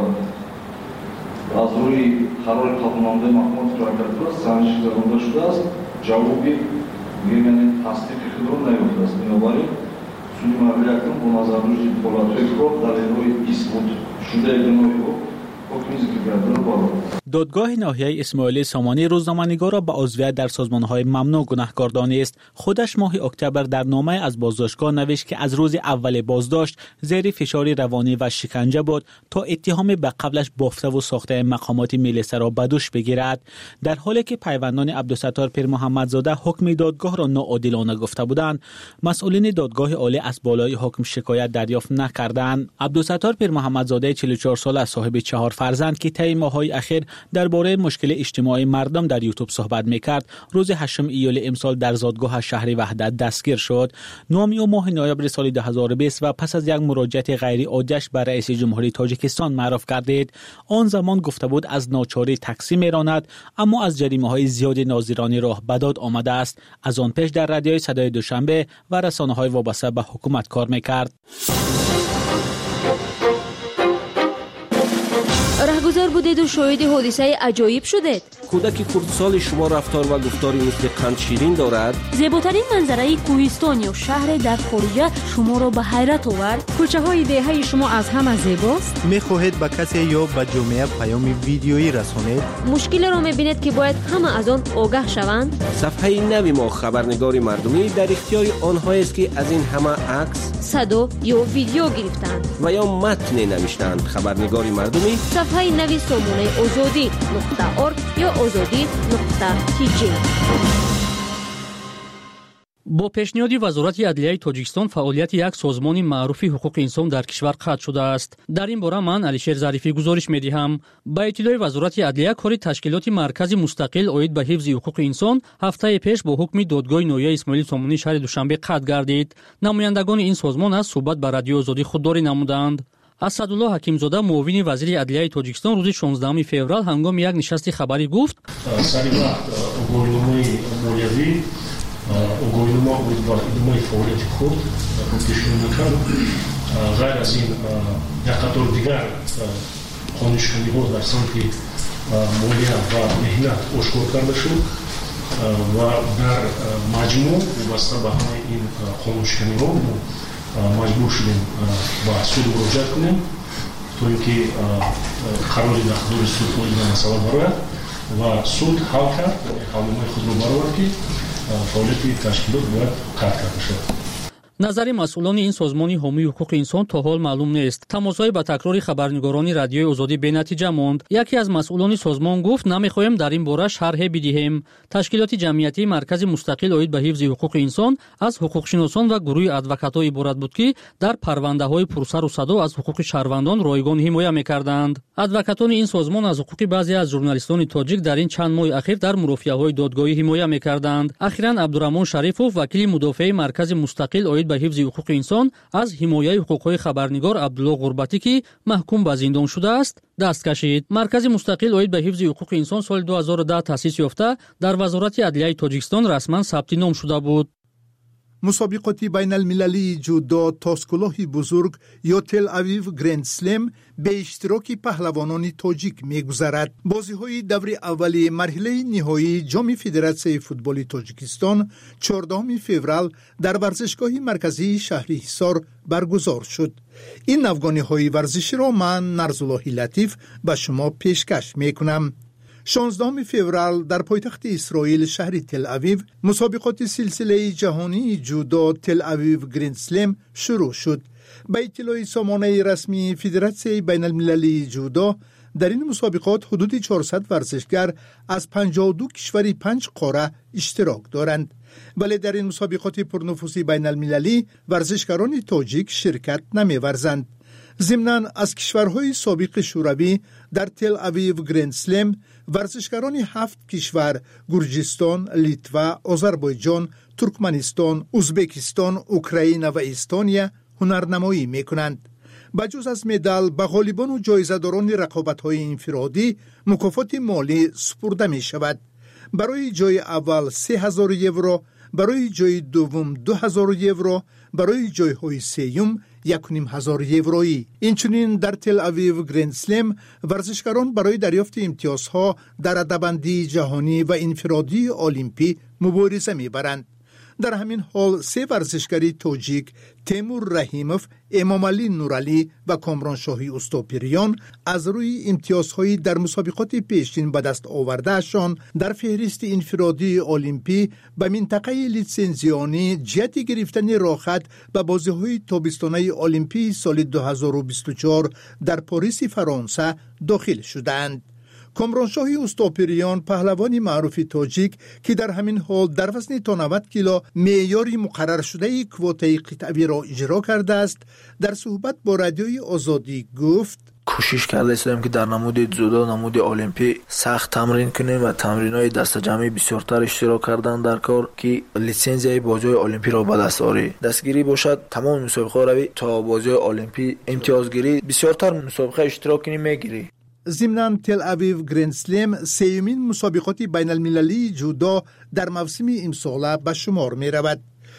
از روی قرار قبول نموده محکومات پراکراتوری سنجش گذرانده شده است. جوابی یعنی تصدیق خود را نیافته است. بنابراین سوی مرحله اکنون با نظر روی دولت‌های کار در روی اثبات شده گناهی او دادگاه ناحیه اسماعیل سامانی روزنامه‌نگار را به عضویت در سازمان‌های ممنوع گناهکار دانست. خودش ماه اکتبر در نامه از بازداشتگاه نوشت که از روز اول بازداشت زیر فشار روانی و شکنجه بود تا اتهام به قبلش بافته و ساخته مقامات ملیسه را به دوش بگیرد. در حالی که پیوندان عبدالستار پیر محمدزاده حکم دادگاه را ناعادلانه گفته بودند، مسئولین دادگاه عالی از بالای حکم شکایت دریافت نکردند. عبدالستار پیر محمدزاده چهل و چهار ساله صاحب چهار فرزند که طی ماه‌های اخیر درباره مشکل اجتماعی مردم در یوتیوب صحبت می‌کرد، روز هشتم ایول امسال در زادگاه شهر وحدت دستگیر شد. نومی و ماه نوامبر سال دو هزار و بیست و پس از یک مراجعت غیر عادیش به رئیس جمهوری تاجیکستان معرف گردید. آن زمان گفته بود از ناچاری تاکسی می‌راند، اما از جریمه‌های زیاد ناظرانه راه به داد آمده است. از آن پیش در رادیوی صدای دوشنبه و رسانه‌های وابسته به حکومت کار می‌کرد. راهگذار بودید و شاهد حادثه عجایب شدید. کودک خردسال شما رفتار و گفتاری مثل قند شیرین دارد. زیباترین منظره کوهستان یا شهر در خارج شما را به حیرت آورد. کوچه های دهه شما از همه زیباست. میخواهید به کسی یا به جامعه پیام ویدیویی رسانید. مشکل را میبینید که باید همه از آن آگاه شوند. صفحه نوی ما خبرنگار مردمی در اختیار آنهایی است که از این همه عکس، صدا یا ویدیو گرفتند و یا متن نوشتند. خبرنگار مردمی صفحه نوی سامانه آزادی نقطه ارگ یا آزادی نقطه تی جی. با پیشنهاد وزارت عدلیه تاجیکستان فعالیت یک سازمان معروف حقوق انسان در کشور قطع شده است. در این باره من علیشیر ظریفی گزارش می‌دهم. با اطلاع وزارت عدلیه کار تشکیلات مرکز مستقل عاید به حفظ حقوق انسان هفته پیش با حکم دادگاه نویه اسماعیل سامانی شهر دوشنبه قطع گردید. نمایندگان این سازمان از صحبت به رادیو آزادی خودداری نمودند. اسدالله حکیمزاده معاون وزیر عدلیه تاجیکستان روز شانزدهم فوریه هنگام یک نشست خبری گفت: Угойлума будет ба идомаи фаъолияти худ пешбинӣ мекард. ғайр аз ин як қатор дигар қонуншиканиҳо дар самти молия ва меҳнат ошкор карда шуд ва дар маҷмӯъ вобаста ба ҳамаи ин қонуншиканиҳо мо маҷбур шудем ба суд муроҷиат кунем то ин ки қарори дар худуди суд ин масъала барояд ва суд ҳал кард, ҳалномаи худро баровард ки фаъолияти ташкилот бояд қатъ карда шавад. назари масъулони ин созмони ҳомии ҳуқуқи инсон то ҳол маълум нест. тамосҳои ба такрори хабарнигорони радиои озодӣ бенатиҷа монд. яке аз масъулони созмон гуфт: намехоҳем дар ин бора шарҳе бидиҳем. ташкилоти ҷамъиятии маркази мустақил оид ба ҳифзи ҳуқуқи инсон аз ҳуқуқшиносон ва гурӯҳи адвокатҳо иборат буд ки дар парвандаҳои пурсару садо аз ҳуқуқи шаҳрвандон ройгон ҳимоя мекарданд. адвокатони ин созмон аз ҳуқуқи баъзе аз журналистони тоҷик дар ин чанд моҳи ахир дар мурофиаҳои додгоҳӣ ҳимоя мекарданд. ахиран абдураҳмон шарифов вакили мудофиаи маркази мустақил оид ба ҳифзи ҳуқуқи инсон аз ҳимояи ҳуқуқҳои хабарнигор Абдулло Ғурбатӣ ки маҳкум ба зиндон шудааст даст кашид. маркази мустақил оид ба ҳифзи ҳуқуқи инсон соли ду ҳазору даҳ таъсис ёфта дар вазорати адлияи тоҷикистон расман сабти ном шуда буд. مسابقات بین المللی جودو تاسکلوهی بزرگ یا تل اویو گرند سلم به اشتراک پهلوانان تاجیک میگذرد. بازی های دور اولی مرحله نهایی جام فدراسیون فوتبال تاجیکستان چهاردهم فوریه در ورزشگاه مرکزی شهر حصار برگزار شد. این افغانی های ورزشی را من نرزالله لطیف به شما پیشکش میکنم. شانزدهم فوریه در پایتخت اسرائیل شهر تل اویو مسابقات سلسله جهانی جودو تل اویو گرند سلم شروع شد. به اطلاع سامانه رسمی فدراسیون بین المللی جودو در این مسابقات حدود چهارصد ورزشگر از پنجاه و دو کشور پنج قاره اشتراک دارند. ولی در این مسابقات پرنفوذی بین المللی ورزشگران تاجیک شرکت نمی‌ورزند. ضمناً از کشورهای سابق شوروی در تل اویو گرند سلم ورزشگران هفت کشور گرجستان، لیتوا، آذربایجان، ترکمنستان، ازبکستان، اوکراین و استونیا هنرنمایی میکنند. بجز از مدال به غالبان و جایزه‌داران رقابت‌های انفرادی مکافات مالی سپرده می شود. برای جای اول سه هزار یورو، برای جای دوم دو هزار یورو، برای جایهای سوم یک و نیم هزار یورویی. اینچنین در تل اویو گرند سلم ورزشکاران برای دریافت امتیازها در رده‌بندی جهانی و انفرادی المپی مبارزه می‌برند. در همین حال سه ورزشکاری تاجیک تیمور رحیموف، امامعلی نورعلی و کامران شاهی استوپیریان از روی امتیازهایی در مسابقات پیشین به دست آوردهشان در فهرست انفرادی المپی به منطقه لیسنزیانی جهت گرفتن راحت به بازی‌های تابستانه المپی سال دو هزار و بیست و چهار در پاریس فرانسه داخل شدند. کامرانشاهی استوپیریان پهلوانی معروف تاجیک که در همین حال در وزن تا نود کیلو معیاری مقرر شده کوتای قطعی را اجرا کرده است، در صحبت با رادیوی آزادی گفت: کوشش کرده استیم که در نمود جودو نمود المپی سخت تمرین کنیم و تمرین‌های دست جمعی بسیارتر اشتراک کردن در کار که لیسنزیای بازی المپی را به دست آری. دستگیری باشد تمام مسابقه روی تا بازی المپی امتیازگیری بسیارتر مسابقه اشتراک کنیم میگیری. ضمناً تل اویو گرند سلم سیومین مسابقات بین المللی جودو در موسم امساله به شمار می رود.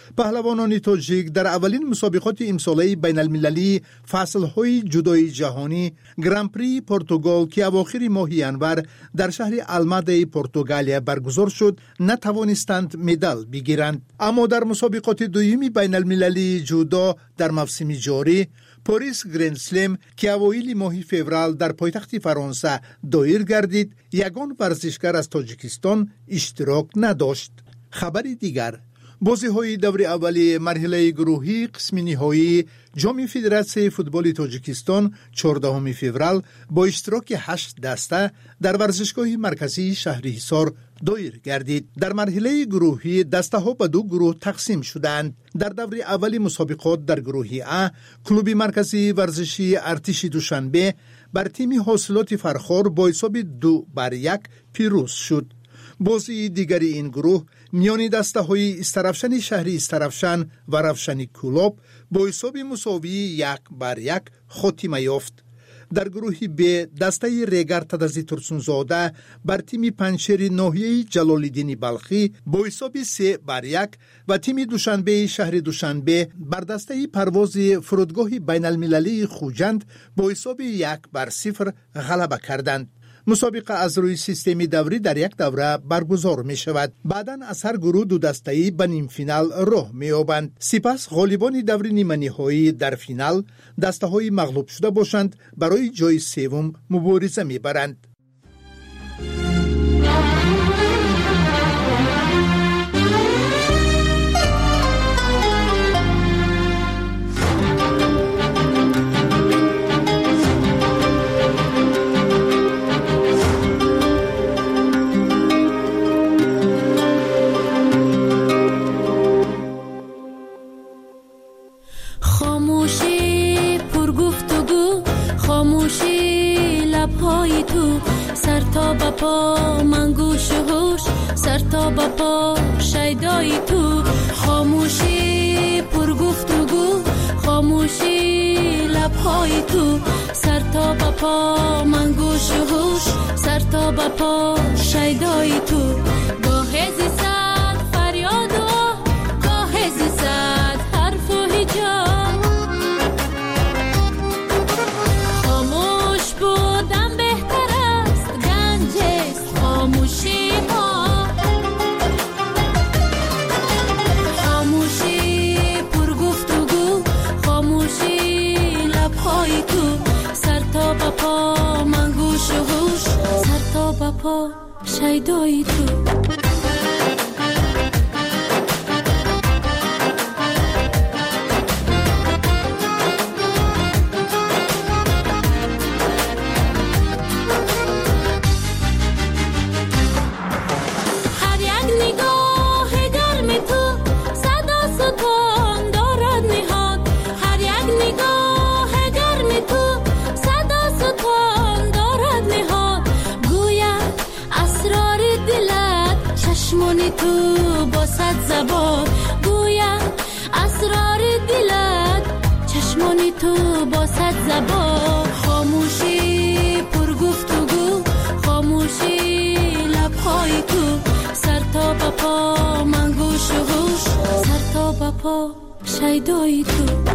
پهلوانان تاجیک در اولین مسابقات امساله بین المللی فصل‌های جودوی جهانی گران پری پرتغال که اواخر ماه ینور در شهر الماده پرتغالیا برگزار شد نتوانستند مدال بگیرند. اما در مسابقات دومی بین المللی جودو در موسم جاری پاریس گرند سلم که اوایل ماه فوریه در پایتخت فرانسه دایر گردید، یگان ورزشکار از تاجیکستان اشتراک نداشت. خبر دیگر، بازی‌های دور اول مرحله گروهی قسم نهایی جام فدراسیون فوتبال تاجیکستان چهاردهم فوریه با اشتراک هشت دسته در ورزشگاه مرکزی شهرحصار دایر گردید. در مرحله گروهی دسته ها به دو گروه تقسیم شدند. در دور اول مسابقات در گروه ا کلوب مرکزی ورزشی ارتش دوشنبه بر تیم حاصلات فرخار با حساب دو بر یک پیروز شد. بازی دیگری این گروه میان دسته های استرافشن شهری استرافشن و رفشن کلوب با حساب مساوی یک بر یک خاتمه یافت. در گروه ب دسته ریگر تدزی ترسونزاده بر تیم پنچر ناحیه جلالالدین بلخی با حساب سه بر یک و تیم دوشنبه شهر دوشنبه بر دسته پرواز فرودگاه بین المللی خوجند با حساب یک بر صفر غلبه کردند. مسابقه از روی سیستم دوری در یک دوره برگزار می شود. بعداً از هر گروه دو دسته‌ای به نیم فینال راه می یابند. سپس غالبان دوری نیمه نهایی در فینال دسته‌های مغلوب شده باشند برای جای سوم مبارزه می برند. پا من گوش و هوش سر تا با پا شیدای تو خاموشی پر گفتگو خاموشی لبهای تو سر تا با پا من گوش و هوش سر تا با پا شیدای تو گاه زیستد فریاد و گاه زیستد حرف و هجاب خاموش بودم بهتر است گنج است خاموشی ها خاموشی پر گفتگو خاموشی لبهای تو سر تا با پا من گوش و هوش سر تا با پا شیدای تو تو با صد زبان گویم اسرار دلت چشمانی تو با صد زبان خاموشی پر گفتگو خاموشی لبهای تو سر تا با پا من گوش و هوش سر تا با پا شیدای تو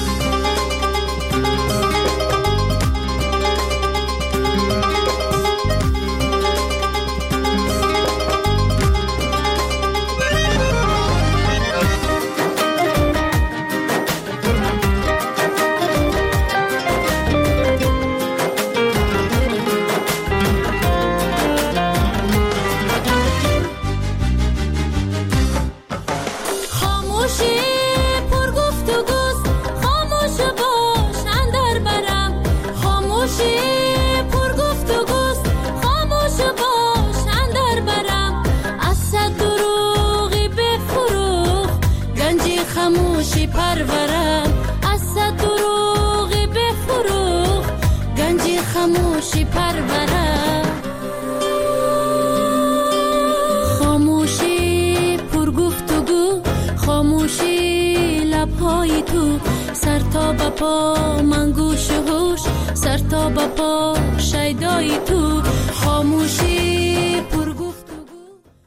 خاموشی پرورم خاموشی پر گفتگو خاموشی لبهای تو سر تا با پا من گوش و هوش سر تا با پا شیدای تو خاموشی پر گفتگو.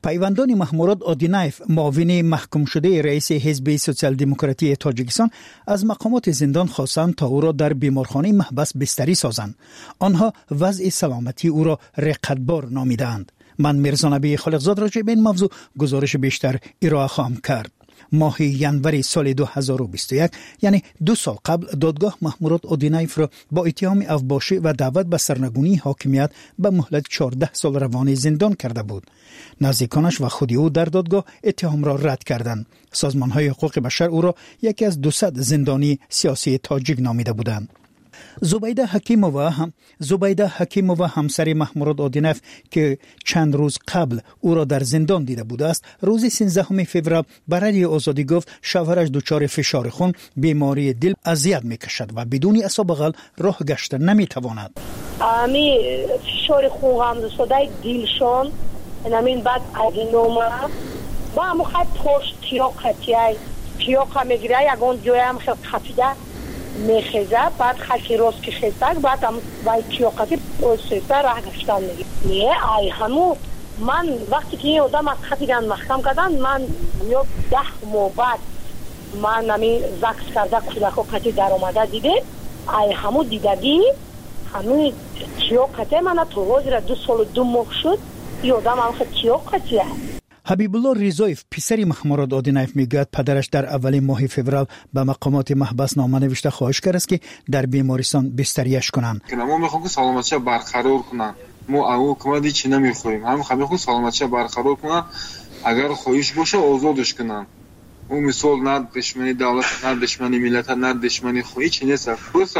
پیوندان محموراد آدینایف معاون محکوم شده رئیس حزب سوسیال دموکراتی تاجیکستان از مقامات زندان خواستند تا او را در بیمارخانه محبس بستری سازند. آنها وضع سلامتی او را رقتبار نامیدند. من میرزا نبی خالقزاد راجع به این موضوع گزارش بیشتر ارائه خواهم کرد. ماه ینور سال دو هزار و بیست و یک یعنی دو سال قبل دادگاه محموراد آدینایف را با اتهام افباشی و دعوت به سرنگونی حاکمیت به مهلت چهارده سال روانه زندان کرده بود. نزدیکانش و خود او در دادگاه اتهام را رد کردند. سازمان‌های حقوق بشر او را یکی از دویست زندانی سیاسی تاجیک نامیده بودند. زبیده حکیمووا هم زبیده حکیمووا همسر محموراد آدینایف که چند روز قبل او را در زندان دیده بوده است، روز سیزدهم فوریه به رادیو آزادی گفت شوهرش دچار فشار خون، بیماری دل اذیت میکشد و بدون عصا بغل راه گشتن نمیتواند. امی فشار خون هم صدای دلشون نمین بعد ادینوما با هم خیلی پشت تیاقتیای تیاقه میگیره یکان جای هم خیلی خفیده میخیزه بعد خیلی روز که خیزده بعد هم باید تیاقتی سیسته راه گشتن میگی نه ای همو من وقتی که این آدم از خطیگان محکم کردن من یا ده ماه بعد من نمی زکس کرده کودک خطی در آمده دیده ای همو دیدگی همون تیاقتی من تو روز را دو سال دو ماه شد این آدم هم خیلی تیاقتیه. حبیب الله رضایف پسر محموراد آدینایف میگوید پدرش در اول ماه فوریه به مقامات محبس نامه نوشته خواهش کرد است که در بیمارستان بستریش کنند. ما میخوایم که سلامتیش برقرار کنن. ما او حکومتی چی نمیخوایم. هم میخوایم که سلامتیش برقرار کنن. اگر خواهش باشه آزادش کنن. اون مثال نه دشمنی دولت، نه دشمنی ملت، نه دشمنی خواهی چی نیست. بس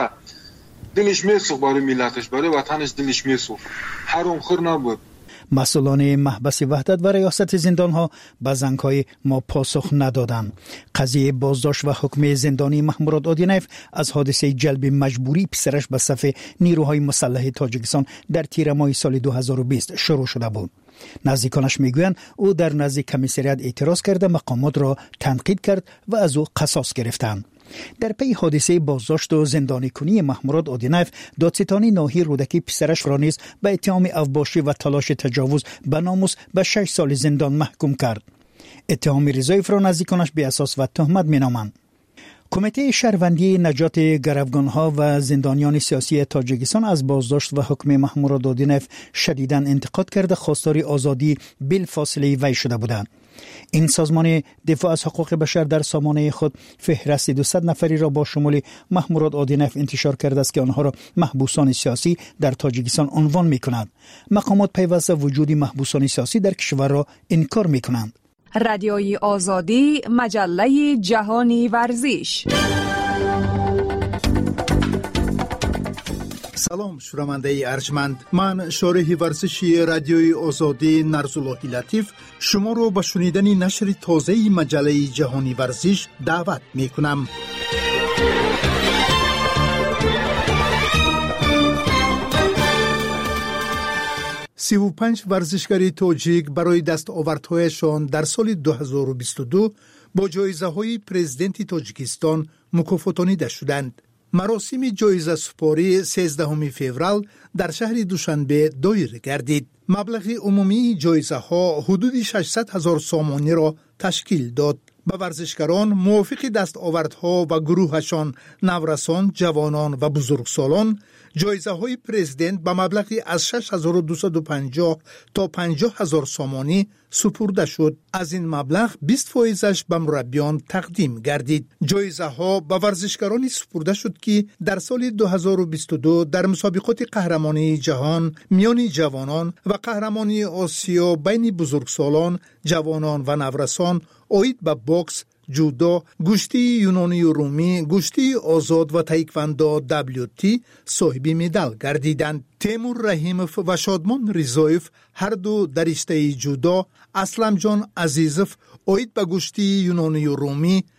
دلش میسوخت برای ملتش، برای وطنش دلش میسوخت. حرام خور نبود. مسئولان محبس وحدت و ریاست زندان‌ها به زنگ‌های ما پاسخ ندادند. قضیه بازداشت و حکم زندانی محموراد آدینایف از حادثه جلب مجبوری پسرش به صف نیروهای مسلح تاجیکستان در تیر ماه سال دو هزار و بیست شروع شده بود. نزدیکانش میگویند او در نزد کمیسریات اعتراض کرده مقامات را تنقید کرد و از او قصاص گرفتند. در پی حادثه بازداشت و زندانی کنی محموراد آدینایف، دادستانی ناحیه رودکی پسرش را نیز به اتهام افباشی و تلاش تجاوز به ناموس به شش سال زندان محکوم کرد. اتهام رضایف را نزدیکانش بی اساس و تهمت مینامند. کمیته شهروندی نجات گروگانها و زندانیان سیاسی تاجیکستان از بازداشت و حکم محموراد آدینایف شدیداً انتقاد کرده خواستار آزادی بالفاصله وی شده بودند. این سازمان دفاع از حقوق بشر در سامانه خود فهرست دویست نفری را با شمول محموراد آدینایف انتشار کرده است که آنها را محبوسان سیاسی در تاجیکستان عنوان می‌کند. مقامات پیوسته وجود محبوسان سیاسی در کشور را انکار می‌کنند. رادیوی آزادی، مجله جهانی ورزش. سلام شنونده ارجمند، من شارح ورزشی رادیوی آزادی نرزالله لطیف شما رو به شنیدن نشر تازه مجله جهانی ورزش دعوت می کنم. سی و پنج ورزشکاری تاجیک برای دستاوردهایشان در سال دو هزار و بیست و دو با جایزه های پرزیدنت تاجیکستان مکافاتانیده شدند. مراسم جایزه سپاری سیزدهم فوریه در شهر دوشنبه دایر گردید. مبلغ عمومی جایزه ها حدود ششصد هزار سامانی را تشکیل داد. به ورزشکاران موافق دستاوردها و گروهشان نورسان، جوانان و بزرگسالان جایزه های پرزیدنت به مبلغی از شش هزار و دویست و پنجاه تا پنجاه هزار سامانی سپرده شد. از این مبلغ بیست فایزش به مربیان تقدیم گردید. جایزه ها به ورزشکارانی سپرده شد که در سال دو هزار و بیست و دو در مسابقات قهرمانی جهان میان جوانان و قهرمانی آسیا بین بزرگسالان، جوانان و نورسان آید به باکس، جودو، گشتی یونانی و رومی، گشتی آزاد و تایکوندو دبلیو تی صاحب مدال گردیدند. تیمور رحیموف و شادمان رضایف هر دو در رشته جودو، اسلم جان عزیزوف آید به گشتی یونانی و رومی،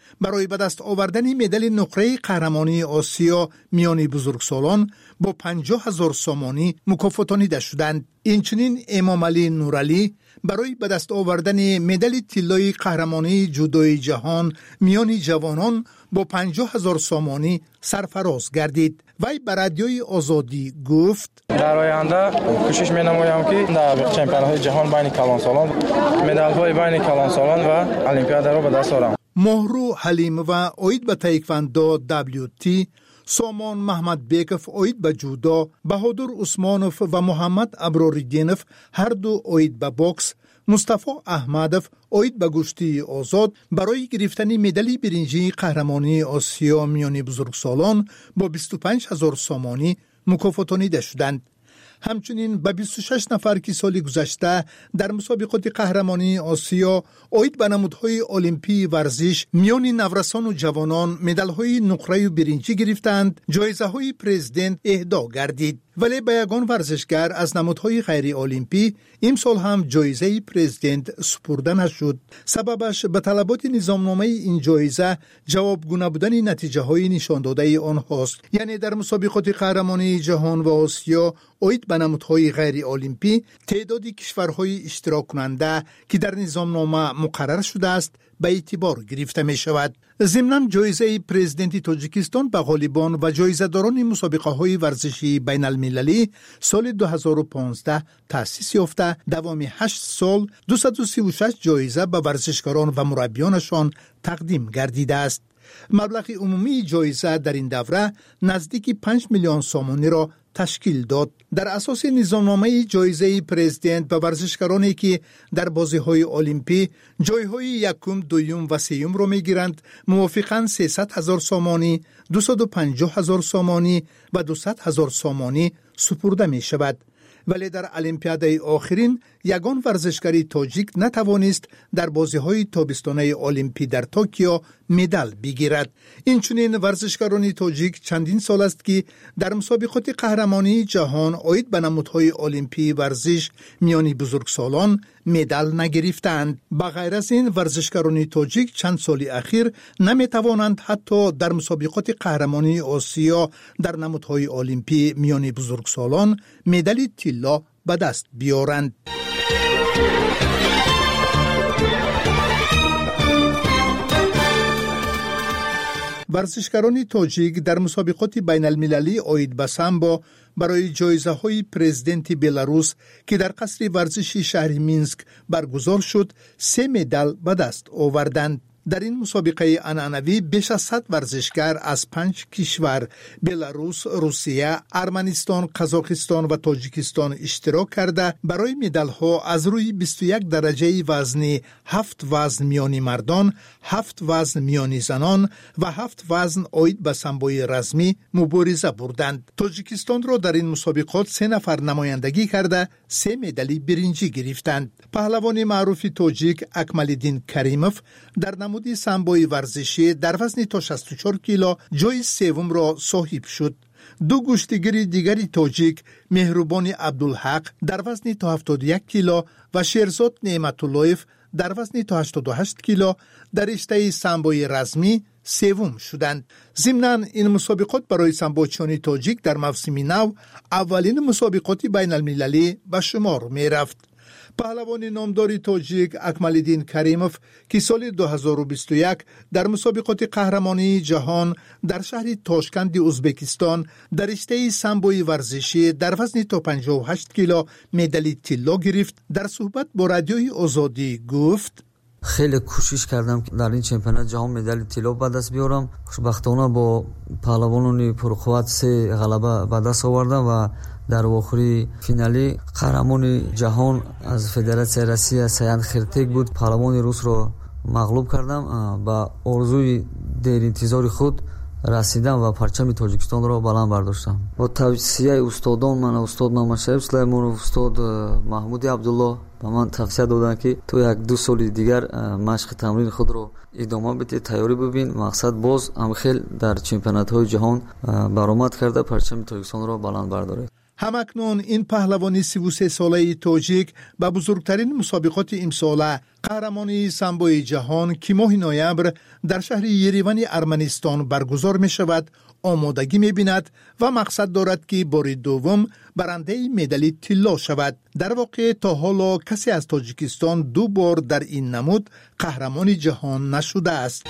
برای به دست آوردن مدال نقره قهرمانی آسیا میان بزرگسالان با پنجاه هزار سامانی مکافاتانیده شدند. اینچنین امام علی نورعلی برای به دست آوردن مدال طلای قهرمانی جودوی جهان میان جوانان با پنجاه هزار سامانی سرفراز گردید. وی بر رادیوی آزادی گفت: در آینده کوشش می‌نمایم که در چمپیونات جهان بین کلانسالان مدال‌های بین کلانسالان و المپیاد را به دست آورم. مهرو حلیم و اوید به تایکواندو دبلیو تی، سامان محمد بیکف اوید به جودو، بهادر عثمانوف و محمد ابراریدینف هر دو اوید به بوکس، مصطفی احمدов اوید به گشتی آزاد برای گرفتن مدال برنجی قهرمانی آسیا میان بزرگسالان با بیست و پنج هزار سامانی مکافاتانیده شدند. همچنین به بیست و شش نفر که سال گذشته در مسابقات قهرمانی آسیا اوید به نمودهای المپی ورزش میان نورسان و جوانان مدال‌های نقره و برنجی گرفتند، جایزه‌های پرزیدنت اهدا گردید. ولی به یگان ورزشگر از نمودهای غیر المپی امسال هم جایزه پرزیدنت سپرده نشد. سببش به طلبات نظامنامه این جایزه جوابگو نبودن نتیجه های نشان داده آنهاست. یعنی در مسابقات قهرمانی جهان و آسیا اوید به نمودهای غیر المپی تعدادی کشورهای اشتراک کننده که در نظامنامه مقرر شده است به اعتبار گرفته می شود. ضمناً جایزه پرزیدنت تاجیکستان به غالبان و جایزه‌داران مسابقه های ورزشی بین المللی سال دو هزار و پانزده تأسیس یافته، دوام هشت سال دویست و سی و شش جایزه به ورزشکاران و مربیانشان تقدیم گردیده است. مبلغ عمومی جایزه در این دوره نزدیک پنج میلیون سامانی را تشکیل داد. در اساس نظامنامه جایزه پرزیدنت به ورزشکارانی که در بازی‌های المپی جایهای یکم، دوم و سوم را می‌گیرند موافقاً سیصد هزار سامانی، دویست و پنجاه هزار سامانی و دویست هزار سامانی سپرده می‌شود. ولی در المپیاد آخرین یگان ورزشکاری تاجیک نتوانست در بازی‌های تابستانه المپی در توکیو مدال بگیرد. اینچنین ورزشکاران تاجیک چندین سال است که در مسابقات قهرمانی جهان اوید به نمودهای المپی ورزش میان بزرگسالان مدال نگرفتند. بغیر از این ورزشکاران تاجیک چند سال اخیر نمیتوانند حتی در مسابقات قهرمانی آسیا در نمودهای المپی میان بزرگسالان مدال طلا به دست بیارند. ورزشکاران تاجیک در مسابقات بین المللی اوید به سامبو برای جایزه های پرزیدنت بلاروس که در قصر ورزشی شهر مینسک برگزار شد سه مدال به دست آوردند. در این مسابقه عنعنوی بیش از صد ورزشکار از پنج کشور بلاروس، روسیه، ارمنستان، قزاقستان و تاجیکستان اشتراک کرده برای مدال ها از روی بیست و یک درجه وزنی، هفت وزن میانی مردان، هفت وزن میانی زنان و هفت وزن اوید به سامبوی رزمی مبارزه بردند. تاجیکستان را در این مسابقات سه نفر نمایندگی کرده سه مدال برنجی گرفتند. پهلوان معروف تاجیک اکمالدین کریموف در نمود سامبوی ورزشی در وزن تا شصت و چهار کیلو جای سوم را صاحب شد. دو گشتیگر دیگری تاجیک مهربان عبدالحق در وزن تا هفتاد و یک کیلو و شیرزاد نعمت اللهیف در وزن تا هشتاد و هشت کیلو در رشته سامبوی رزمی سوم شدند. ضمناً این مسابقات برای سامبوچیان تاجیک در موسم نو اولین مسابقات بین المللی به شمار می رفت. پهلوان نامدار تاجیک اکمالدین کریموف که سال دو هزار و بیست و یک در مسابقات قهرمانی جهان در شهر تاشکند ازبکستان در رشته سامبوی ورزشی در وزن تا پنجاه و هشت کیلو مدال طلا گرفت. در صحبت با رادیوی آزادی گفت: خیلی کوشش کردم که در این چمپیونات جهان مدال طلا به دست بیارم. خوشبختانه با پهلوانان پرقوت سه غلبه به دست آوردم و در آخری فینالی قهرمان جهان از فدراسیون روسیه سیان خرتک بود. پهلوان روس را مغلوب کردم. با آرزوی دیر انتظار خود رسیدم و پرچم تاجیکستان را بلند برداشتم. با توصیه استادان من، استاد محمد سلیمان و استاد محمود عبدالله به من توصیه دادند که تو یک دو سال دیگر مشق تمرین خود را ادامه بده، تیاری ببین. مقصد باز هم خیلی در چمپیونات های جهان برآمد کرده پرچم تاجیکستان را بلند برداره. همکنون این پهلوانی سی و سه ساله تاجیک به بزرگترین مسابقات امساله قهرمانی سامبوی جهان که ماه نوامبر در شهر یریوان ارمنستان برگزار می شود آمادگی می بیند و مقصد دارد که بار دوم برنده مدال طلا شود. در واقع تا حالا کسی از تاجیکستان دو بار در این نمود قهرمان جهان نشده است.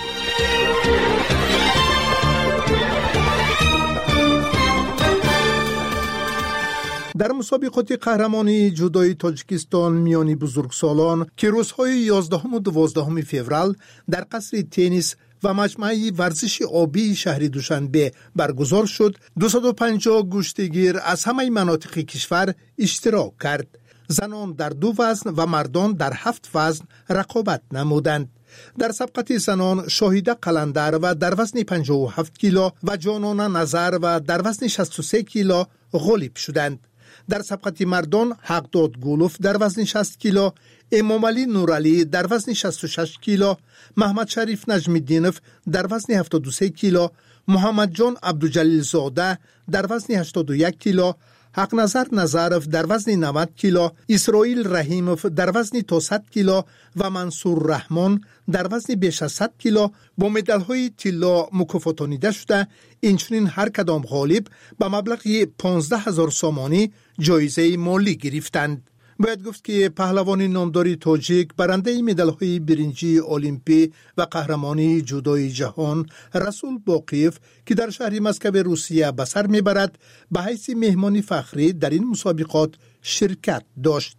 در مسابقات قهرمانی جودوی تاجیکستان میان بزرگسالان که روزهای یازدهم و دوازدهم فوریه در قصر تنیس و مجمع ورزش آبی شهر دوشنبه برگزار شد، دویست و پنجاه گشتگیر از همه مناطق کشور اشتراک کرد. زنان در دو وزن و مردان در هفت وزن رقابت نمودند. در سبقت زنان شاهیده قلندر و در وزن پنجاه و هفت کیلو و جانانه نظر و در وزن شصت و سه کیلو غالب شدند. در سبقت مردان حقداد گولوف در وزن شصت کیلو، امام علی نورعلی در وزن شصت و شش کیلو، محمد شریف نجمی‌الدینوف در وزن هفتاد و سه کیلو، محمد جان عبدالجلیل زاده در وزن هشتاد و یک کیلو، حق نظر نظرف در وزن نود کیلو، اسرائیل رحیموف در وزن تا صد کیلو و منصور رحمان در وزن بیش از صد کیلو با مدال‌های طلا مکافاتانیده شده. اینچنین هر کدام غالب به مبلغ پانزده هزار سامانی جایزه مالی گرفتند. باید گفت که پهلوان نامدار تاجیک برنده مدال‌های برنجی المپی و قهرمانی جودوی جهان رسول باقیف که در شهر مسکو روسیه به سر میبرد به حیث مهمان فخری در این مسابقات شرکت داشت.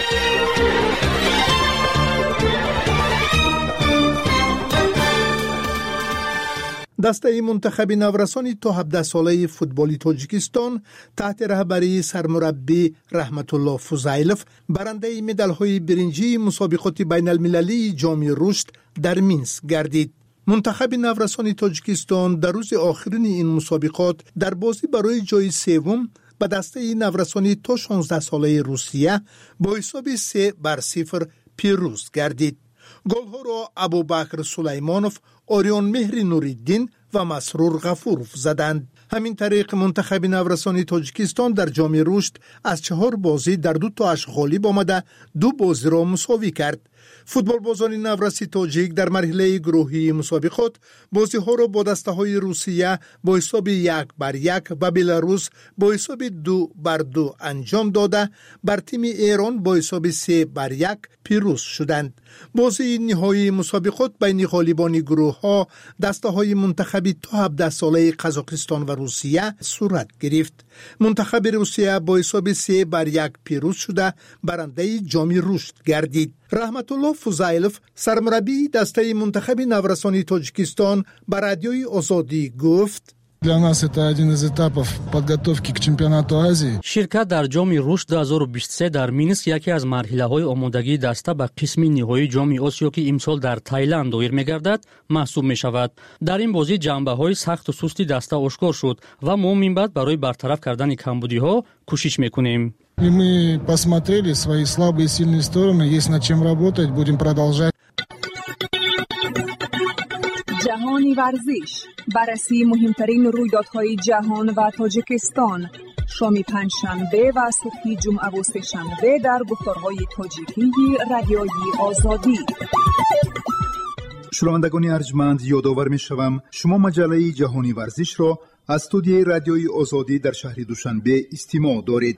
دسته منتخب نورسان تا هفده ساله فوتبالی تاجیکستان تحت رهبری سرمربی رحمت الله فضیلف برنده مدال‌های برنجی مسابقات بین المللی جام رشد در مینسک گردید. منتخب نورسان تاجیکستان در روز آخرین این مسابقات در بازی برای جای سوم به دسته نورسان تا شانزده ساله روسیه با حساب سه بر صفر پیروز گردید. گل‌ها را ابوبکر سلیمانوف، آریان مهر نوری‌الدین و مسرور غفورов زدند. همین طریق منتخب نورسان تاجیکستان در جام رشد از چهار بازی در دو تاش غالب آمده دو بازی را مساوی کرد. فوتبال بازان نورسی تاجیک در مرحله گروهی مسابقات بازی ها را با دسته های روسیه با حساب یک بر یک و بلاروس با حساب دو بر دو انجام داده بر تیم ایران با حساب سه بر یک پیروز شدند. بازی نهایی مسابقات بین غالبان گروه ها دسته های منتخبی تا هفده ساله قزاقستان و روسیه صورت گرفت. منتخب روسیه با حساب سه بر یک پیروز شده برنده جام رشد گردید. رحمت الله فضیلف سرمربی دسته منتخب نورسان تاجیکستان به رادیوی آزادی گفت: Для нас это один из этапов подготовки к чемпионату Азии. شرکت در جام رشد دو هزار و بیست و سه در مینسک یکی از مرحله‌های آمادگی دسته به قسم نهایی جام آسیا که امسال در تایلند دایر می‌گردد محسوب می‌شود. در این بازی جنبه‌های سخت و سستی دسته آشکار شد و ما من بعد برای برطرف کردن کمبودی‌ها کوشش می‌کنیم. И мы посмотрели свои слабые и сильные стороны, есть над чем работать, будем продолжать. جهانی ورزش، بررسی مهمترین رویدادهای جهان و تاجیکستان، شام پنجشنبه و صبح جمعه و سه‌شنبه در گفتارهای تاجیکی رادیوی آزادی. شنوندگان ارجمند، یادآور می‌شوم شما مجله جهانی ورزش را از استودیوی رادیوی آزادی در شهر دوشنبه استماع دارید.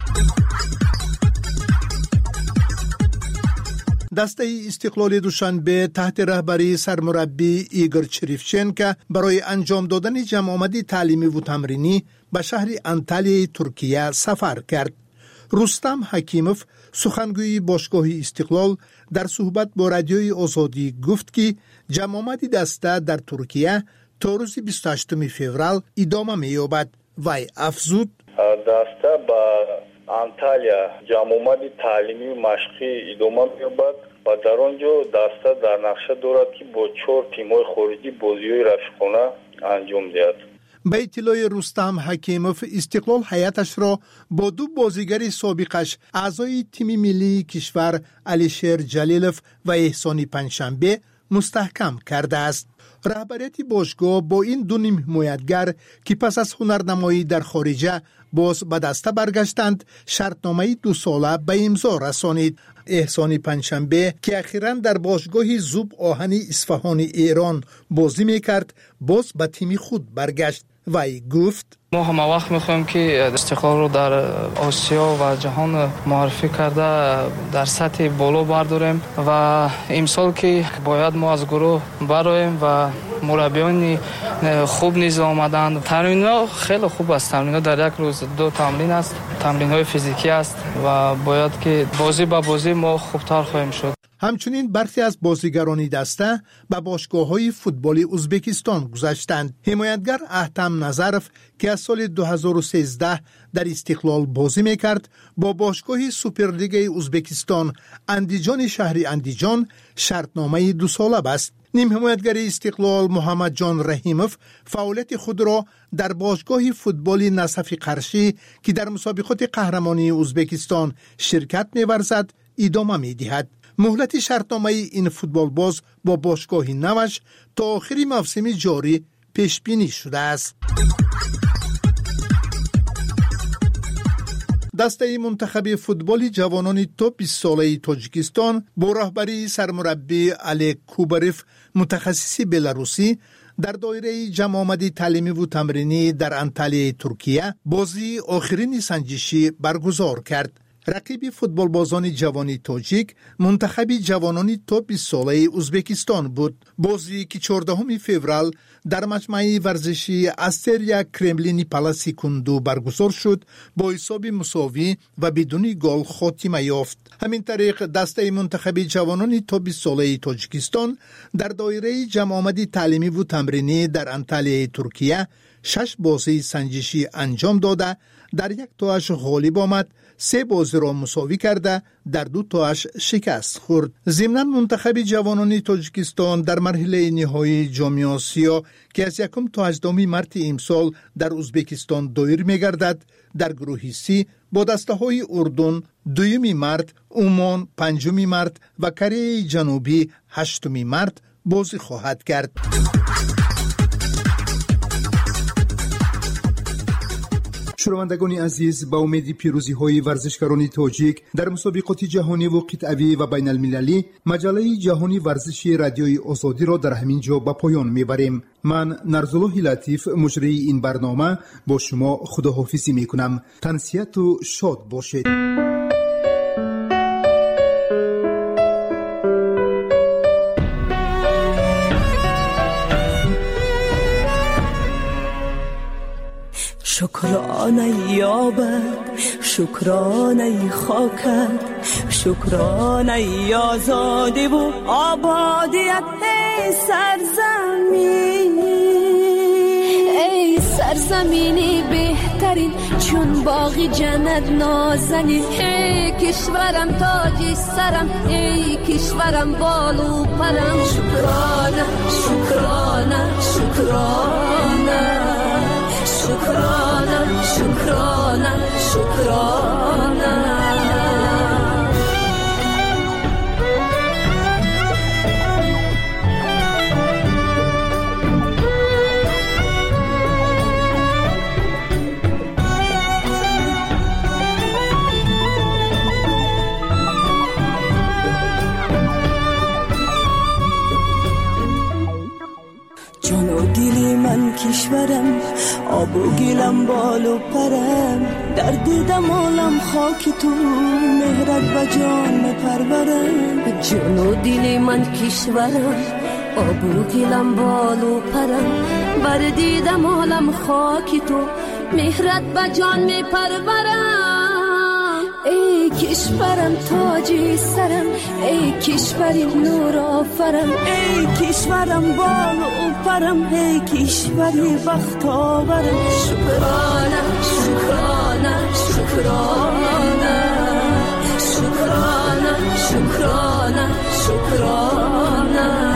دسته استقلال دوشنبه تحت رهبری سرمربی ایگور چریفچنکو برای انجام دادن جمع آمدی تعلیمی و تمرینی به شهر انتالیای ترکیه سفر کرد. رستم حکیموف سخنگوی باشگاه استقلال در صحبت با رادیوی آزادی گفت که جمع آمدی دسته در ترکیه تا روز بیست و هشتم فوریه ادامه می‌یابد. وی افزود: دسته با انتالیا جمع آمدی تعلیمی و مشقی ادامه می‌یابد و در آنجا دسته در نقشه دارد که با چهار تیم‌های خارجی بازی‌های رفیقانه انجام دهد. به اطلاع رستم حکیموف استقلال هیئتش را با دو بازیگر سابقش اعضای تیم ملی کشور علیشیر جلیلوف و احسانی پنجشنبه مستحکم کرده است. رهبریت باشگاه با این دو نیم حمایتگر که پس از هنرنمایی در خارجه باز به دسته برگشتند شرطنامه دو ساله به امضا رسانید. احسان پنجشنبه که اخیراً در باشگاه زوب آهنی اصفهان ایران بازی میکرد باز به تیم خود برگشت. وی گفت ما همه وقت میخوایم که استقلال رو در آسیا و جهان معرفی کرده در سطح بالا برداریم و امسال که باید ما از گروه برایم و مربیان خوب نیز آمدند. تمرین‌ها خیلی خوب است. تمرین‌ها در یک روز دو تمرین است. تمرین‌های فیزیکی است و باید که بازی با بازی ما خوبتر خواهیم شد. همچنین برخی از بازیگران دسته به باشگاه‌های فوتبالی ازبکستان گذشتند. حمایتگر احتم نظرف که از سال دو هزار و سیزده در استقلال بازی میکرد با باشگاه سوپرلیگ ازبکستان اندیجان شهر اندیجان شرطنامه دو ساله بست. نیم حمایتگر استقلال محمد جان رحیموف فعالیت خود را در باشگاه فوتبالی نصف قرشی که در مسابقات قهرمانی ازبکستان شرکت می‌ورزد ادامه می‌دهد. مهلت شرطنامه این فوتبال باز با باشگاه نوش تا آخر موسم جاری پیش بینی شده است. دسته منتخب فوتبال جوانان تا بیست ساله تاجیکستان با رهبری سرمربی علی کوبریف متخصص بلاروسی در دایره جمع آمدی تعلیمی و تمرینی در انطالیه ترکیه بازی آخرین سنجشی برگزار کرد. رقیب فوتبال بازان جوانی تاجیک منتخب جوانان تا بیست ساله ازبکستان بود. بازی که چهاردهم فوریه در مجمع ورزشی استریا کرملینی پالاسی کندو برگزار شد با حساب مساوی و بدون گل خاتمه یافت. همین طریق دسته منتخب جوانان تا بیست ساله تاجیکستان در دایره جمع آمدی تعلیمی و تمرینی در انطالیه ترکیه شش بازی سنجشی انجام داده در یک تاش غالب آمد، سه بازی را مساوی کرده در دو تاش شکست خورد. ضمناً منتخب جوانان تاجیکستان در مرحله نهایی جام آسیا که از یکم تا هجدهم مارس امسال در ازبکستان دایر می‌گردد در گروه سی با دسته‌های اردن دوم مارس، عمان پنجم مارس و کره جنوبی هشتم مارس بازی خواهد کرد. شنوندگان عزیز، با امید پیروزی های ورزشکاران تاجیک در مسابقات جهانی و قطعی و بین المللی مجله جهانی ورزشی رادیوی آزادی را در همین جا به پایان میبریم. من نرزالله لطیف مجری این برنامه با شما خداحافظی میکنم. تنسیت و شاد باشید. شکرانه یابد شکرانه خاکت شکرانه آزادی و آبادیت ای سرزمین ای سرزمینی بهترین چون باغی جنت نازنین ای کشورم تاجی سرم ای کشورم بالو پرم شکرانه شکرانه شکرانه شکرانه شکرانه شکرانه جان و دلی من کشورم آب و گلم بال و پرم در دیدم عالم خاک تو مهرت به جان میپرورم جان و دلی من کشورم آب و گلم بال و پرم بر دیدم عالم خاک تو مهرت به جان میپرورم ای کشورم تاجی سرم ای کشوری نور آفرم ای کشورم بال و پرم ای کشوری بخت آورم شکرانه شکرانه شکرانه شکرانه شکرانه شکرانه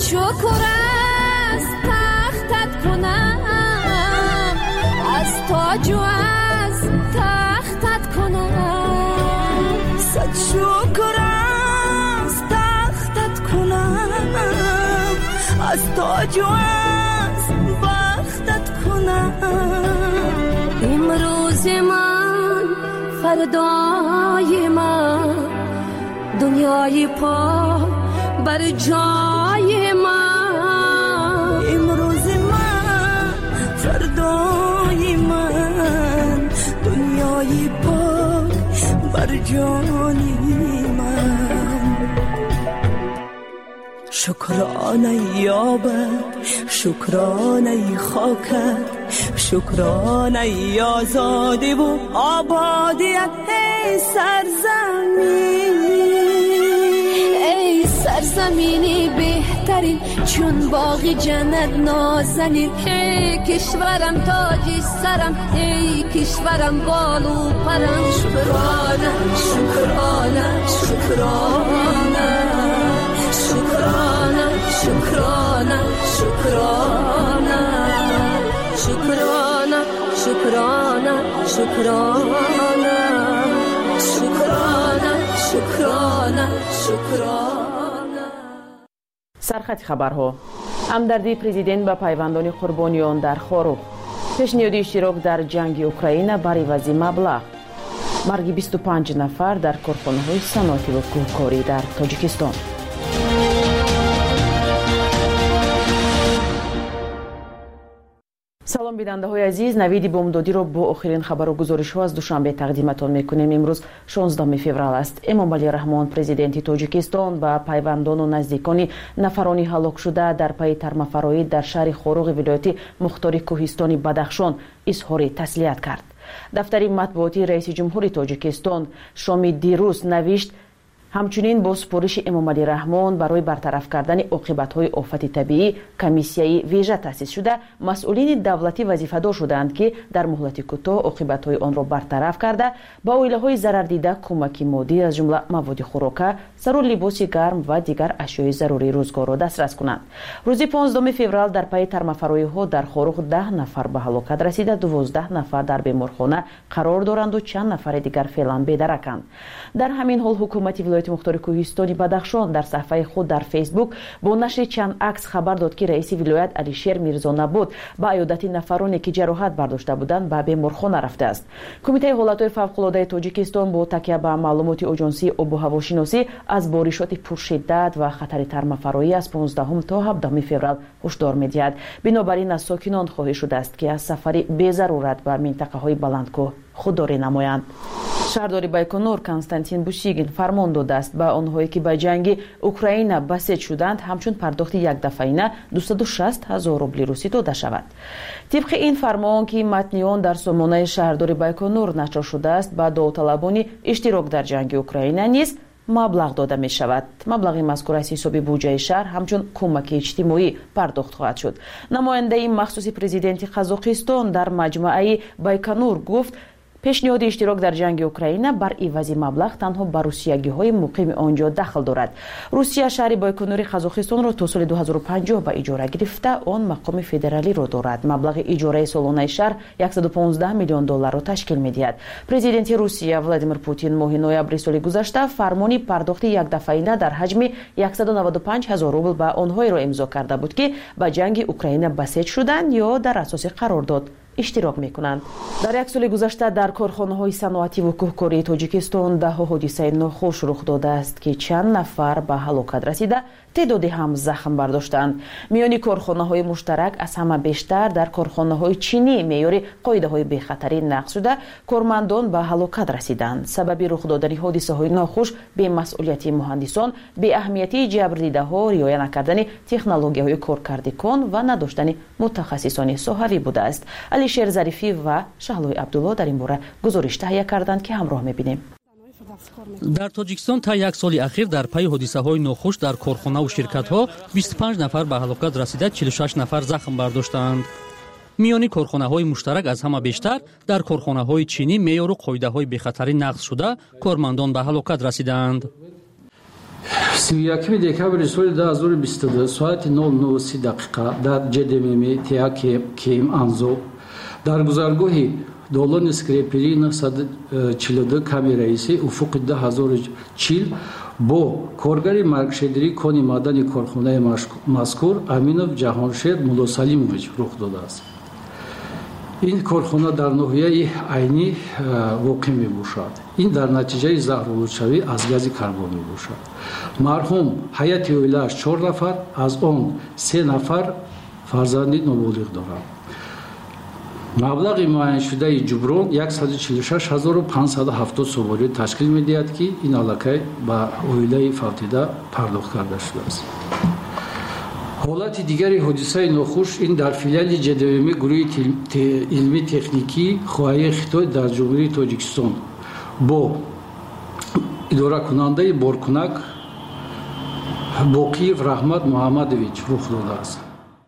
شکر است تختت کنم از تاج و از تختت کنم صد شکر است تختت کنم از تاج و از بختت کنم امروز من فردای من دنیای پا بر جای من امروز من فردای من دنیای پا بر جای من شکرانه یابد شکرانه خاکت شکرانه آزادی و آبادیت ای سرزمین ای سرزمینی بهترین چون باغ جنت نازنین ای کشورم تاج سرم ای کشورم بالو پرم شکرانه شکرانه شکرانه شکرانه شکرانه شکرانه شکرانه شکرانه شکرانه شکرانه شکرانه شکرانه. سرخط خبرها. همدردی پرزیدنت با پیوندان قربانیان در خاروخ. پیشنهاد اشتراک در جنگ اوکراین بر عوض مبلغ. مرگ بیست و پنج نفر در کارخانه‌های صنعتی و کوهکاری در تاجیکستان. سلام بیننده های عزیز، نوید بامدادی را با آخرین خبر و گزارش ها از دوشنبه تقدیمتان میکنیم. امروز شانزدهم فوریه است. امامعلی رحمان پرزیدنت تاجیکستان و پیوندان و نزدیکان نفرانی هلاک شده در پی ترمه‌فرایی در شهر خاروغ ولایت مختار کوهستانی بدخشان اظهار تسلیت کرد. دفتر مطبوعاتی رئیس جمهور تاجیکستان شامی دیروز نوشت همچنین با سپارش امامعلی رحمان برای برطرف کردن عاقبت‌های آفت طبیعی کمیسیای ویژه تأسیس شده مسئولین دولتی وظیفه‌دار شدند که در مهلت کوتاه عاقبت‌های آن را برطرف کرده با اویله‌های ضرر دیده کمک مادی از جمله مواد خوراک، ضرور لباس گرم و دیگر اشیاء ضروری روزگار را دسترس کنند. روز پانزدهم فوریه در پی ترمه‌فرایی‌ها در خاروغ ده نفر به هلاکت رسیده، دوازده نفر در بیمارخانه قرار دارند و چند نفر دیگر فعلا بی‌درکند. در همین حال حکومت ولایت مختار کوهستانی بدخشان در صفحه خود در فیسبوک با نشر چند عکس خبر داد که رئیس ولایت علیشیر میرزانبود با عیادت نفرانی که جراحت برداشته بودند به بیمارخانه رفته است. کمیته حالت‌های فوق‌العاده تاجیکستان با تکیه به معلومات آژانسی آب و هواشناسی از بارشات پرشدت و خطر ترمه‌فرایی از پانزدهم تا هفدهم فوریه هشدار می‌دهد. بنابراین از ساکنان خواهش شده است که از سفر بی ضرورت به منطقه‌های بلندکوه خودداری نمایند. شهرداری بایکونور کنستانتین بوشیگین فرمان داده است به آنهایی که به جنگ اوکراین بسیج شدند همچون پرداخت یک دفعه‌ای دویست و شصت هزار روبل روسی داده شود. طبق این فرمان که متن آن در سامانه شهرداری بایکونور نشر شده است، به داوطلبان اشتراک در جنگ اوکراین نیز مبلغ داده می شود. مبلغ مذکور از حساب بودجه شهر همچون کمک اجتماعی پرداخت خواهد شد. نماینده مخصوص پرزیدنت قزاقستان در مجمع بایکونور گفت پیشنهاد اشتراک در جنگ اوکراین بر عوض مبلغ تنها بر روسیه‌گی‌های مقیم آنجا دخل دارد. روسیه شهر بایکونور قزاقستان را تا سال دو هزار و پنجاه به اجاره گرفته، آن مقام فدرالی را دارد. مبلغ اجاره سالانه شهر صد و پانزده میلیون دلار را تشکیل می‌دهد. پرزیدنت روسیه ولادیمیر پوتین ماه نوامبر سال گذشته فرمانی پرداخت یک دفعه‌ای در حجم صد و نود و پنج هزار روبل به آنهایی را امضا کرده بود که به جنگ اوکراین بسیج شدند یا در اساس قرارداد اشتراک میکنند. در یک سال گذشته در کارخانه‌های صنعتی و کوهکاری تاجیکستان ده حادثه ناخوش رخ داده است که چند نفر به هلاکت رسیده، تعدادی هم زخم برداشتند. میان کارخانه‌های مشترک از همه بیشتر در کارخانه‌های چینی معیار قاعده‌های بی‌خطری نقض شده، کارمندان به هلاکت رسیدند. سبب رخ دادن حادثه‌های ناخوش به مسئولیتی مهندسان، به اهمیتی جبردیده‌ها، رعایت نکردن تکنولوژی‌های کارکردگان و نداشتن متخصصان ساحوی بوده است. علیشیر ظریفی و شهلوی عبدالله در این باره گزارش تهیه کردند که همراه می‌بینیم. در تاجیکستان تا یک سال اخیر در پی حادثه‌های ناخوش در کارخانه و شرکت‌ها بیست و پنج نفر به هلاکت رسیده، چهل و شش نفر زخم برداشتند. میان کارخانه‌های مشترک از همه بیشتر در کارخانه‌های چینی معیار و قاعده‌های بی‌خطری نقض شده، کارمندان به هلاکت رسیدند. سی و یکم دکامبر سال دو هزار و بیست و دو ساعت نه و سی دقیقه در جدممی تیا کیم انزو در گذرگاه دولان اسکریپری نهصد و چهل و دو کامرایسی افق ده هزار و چهل با کارگر مرکشدری کنی مادانی کارخانه مذکور امینوف جهانشیر مولا سلیموویچ رخ داده است. این کارخانه در ناحیه عینی واقع می باشد. این در نتیجه زهرآلودشوی از گاز کربن می باشد. مرحوم حیات اویله‌اش چهار نفر از آن سه نفر فرزند نابالغ دارند. مبلغ معین شده جبران صد و چهل و شش هزار و پانصد و هفتاد سواری تشکیل می دهد که این علاقه به اویله فوتیده پرداخت کرده شده است. حالت دیگری حادثه ناخوش این در فیلیال جدومی گروه علمی تکنیکی خواهی خطای در جمهوری تاجیکستان با اداره کننده بارکنک باقیف رحمت محمدویچ رخ داده است.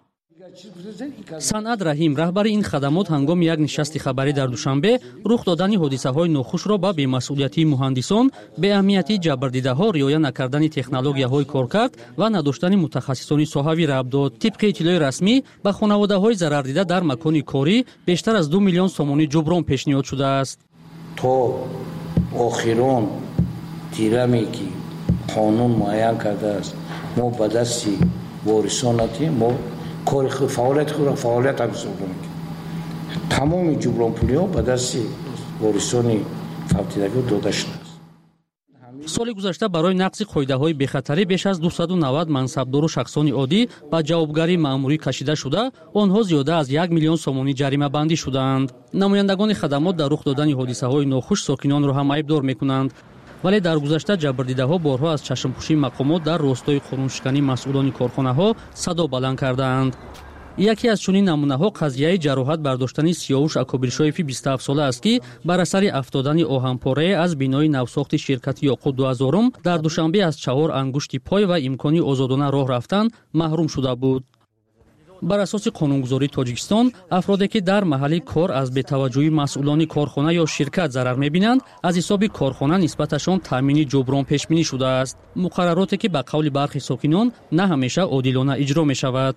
санъат раҳим раҳбари ин хадамот ҳангоми як нишасти хабарӣ дар душанбе рух додани ҳодисаҳои нохушро ба бемасъулиятии муҳандисон, беаҳамиятии ҷабрдидаҳо, риоя накардани технологияҳои коркард ва надоштани мутахассисони соҳавӣ рабт дод. тибқи иттилои расмӣ ба хонаводаҳои зарардида дар макони корӣ бештар аз ду миллион сомонӣ ҷуброн пешниҳод шудааст. то охирон тираме ки қонун муайян кардааст мо ба дасти ворисонатим мо کار خود فعالیت خود را فعالیت هم حساب کنید. تمام جبران پولی‌ها به دست وارثان فوتیدگی داده شده است. соли гузашта барои нақзи қоидаҳои бехатарӣ беш аз дусаду навад мансабдору шахсони оддӣ ба ҷавобгарии маъмурӣ кашида шуда, онҳо зиёда аз як миллион сомонӣ ҷаримабандӣ шуданд. намояндагони хадамот дар рух додани ҳодисаҳои нохуш сокинонро ҳам айбдор мекунанд, вале дар гузашта ҷабрдидаҳо борҳо аз чашмпӯшии мақомот дар ростои қонуншиканӣ масъулони корхонаҳо садо баланд кардаанд. яке аз чунин намунаҳо қазияи ҷароҳат бардоштани сиёвуш акобиршоеви бисту ҳафт сола аст, ки бар асари афтодани оҳанпорае аз бинои навсохти ширкати ёқут дуҳазорум дар душанбе аз чаҳор ангушти пой ва имкони озодона роҳ рафтан маҳрум шуда буд. бар асоси қонунгузории Тоҷикистон, афроде ки дар маҳалли кор аз бетаваҷҷӯҳии масъулони корхона ё ширкат зарар мебинанд, аз ҳисоби корхона нисбаташон таъмини ҷуброн пешбинӣ шудааст. муқаррароте ки ба қавли бархи сокинон на ҳамеша одилона иҷро мешавад.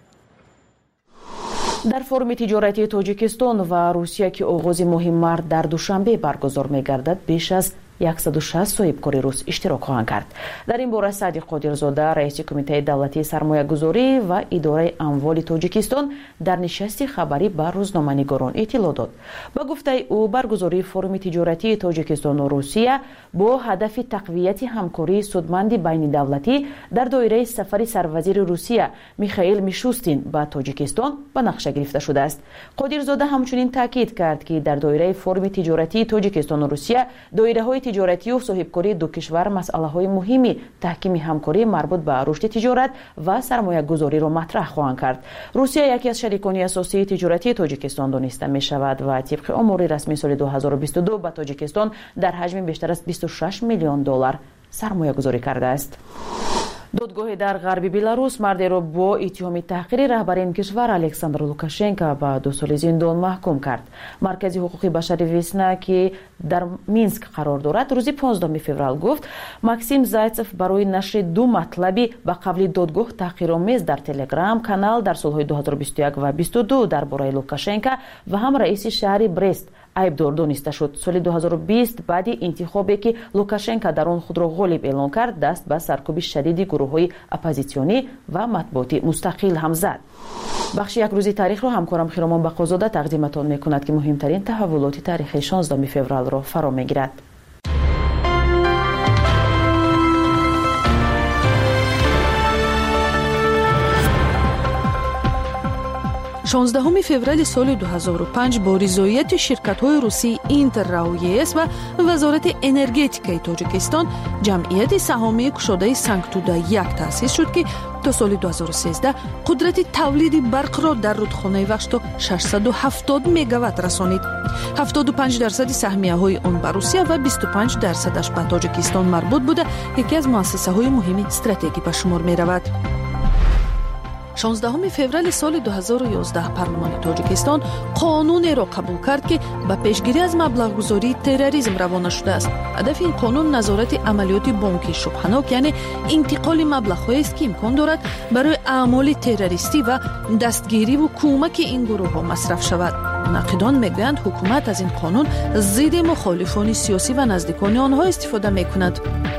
дар форуми тиҷоратии Тоҷикистон ва Русия ки оғози моҳи март дар душанбе баргузор мегардад, беш аз яксаду шаст соҳибкори рус иштирок хоҳанд кард. дар ин бора Саъди Қодирзода, раиси кумитаи давлатии сармоягузорӣ ва идораи амволи Тоҷикистон дар нишасти хабарӣ ба рӯзноманигорон иттилоъ дод. ба гуфтаи ӯ, баргузории форуми тиҷоратии Тоҷикистону Русия бо ҳадафи тақвияти ҳамкории судманди байнидавлатӣ дар доираи сафари сарвазири Русия Михаил Мишустин ба Тоҷикистон ба нақша гирифта шудааст. Қодирзода ҳамчунин таъкид кард, ки дар доираи форуми тиҷоратии Тоҷикистону Русия доираҳои тиҷоратию соҳибкории ду кишвар масъалаҳои муҳими таҳкими ҳамкорӣ марбут ба рушди тиҷорат ва сармоягузориро матраҳ хоҳанд кард. Русия яке аз шарикони асосии тиҷоратии Тоҷикистон дониста мешавад ва тибқи омори расмии соли ду ҳазору бисту ду ба Тоҷикистон дар ҳаҷми бештар аз бисту шаш миллион доллар сармоягузорӣ кардааст. додгоҳе дар ғарби Беларус мардеро бо иттиҳоми таҳқири раҳбари ин кишвар Александр Лукашенко ба ду соли зиндон маҳкум кард. Маркази ҳуқуқи башари Весна, ки дар Минск қарор дорад, рӯзи понздаҳуми феврал гуфт, Максим Зайцев барои нашри ду матлаби ба қавли додгоҳ таҳқиромез дар Телеграм канал дар солҳои ду ҳазору бисту як ва бисту ду дар бораи Лукашенко ва ҳам раиси шаҳри Брест айбдор дониста шуд. соли ду ҳазору бист баъди интихобе ки Лукашенко дар он худро ғолиб эълон кард, даст ба саркӯби шадиди гурӯҳҳои оппозитсионӣ ва матбуоти мустақил ҳам зад. бахши як рӯзи таърихро ҳамкорам Хиромон Бақозода тақдиматон мекунад, ки муҳимтарин таҳаввулоти таърихи шонздаҳуми февралро фаро мегирад. шонздаҳуми феврали соли ду ҳазору панҷ бо ризояти ширкатҳои русии Интер РАО ЕС ва вазорати энергетикаи Тоҷикистон ҷамъияти саҳомии кушодаи Санктуда як таъсис шуд, ки то соли ду ҳазору сенздаҳ қудрати тавлиди барқро дар рудхонаи вахш то шашсаду ҳафтод мегаватт расонид. ҳафтоду панҷ дарсади саҳмияҳои он ба Русия ва бисту панҷ дарсадаш ба Тоҷикистон марбут буда яке аз муассисаҳои муҳими стратегӣ ба шумор меравад. шонздаҳуми феврали соли дуҳазору ёздаҳ парлумони тоҷикистон қонунеро қабул кард ки ба пешгирӣ аз маблағгузории терроризм равона шудааст. ҳадафи ин қонун назорати амалиёти бонкӣ шубҳанок, яъне интиқоли маблағҳоест ки имкон дорад барои аъмоли террористӣ ва дастгириву кӯмаки ин гурӯҳҳо масраф шавад. мунаққидон мегӯянд ҳукумат аз ин қонун зидди мухолифони сиёсӣ ва наздикони онҳо истифода мекунад.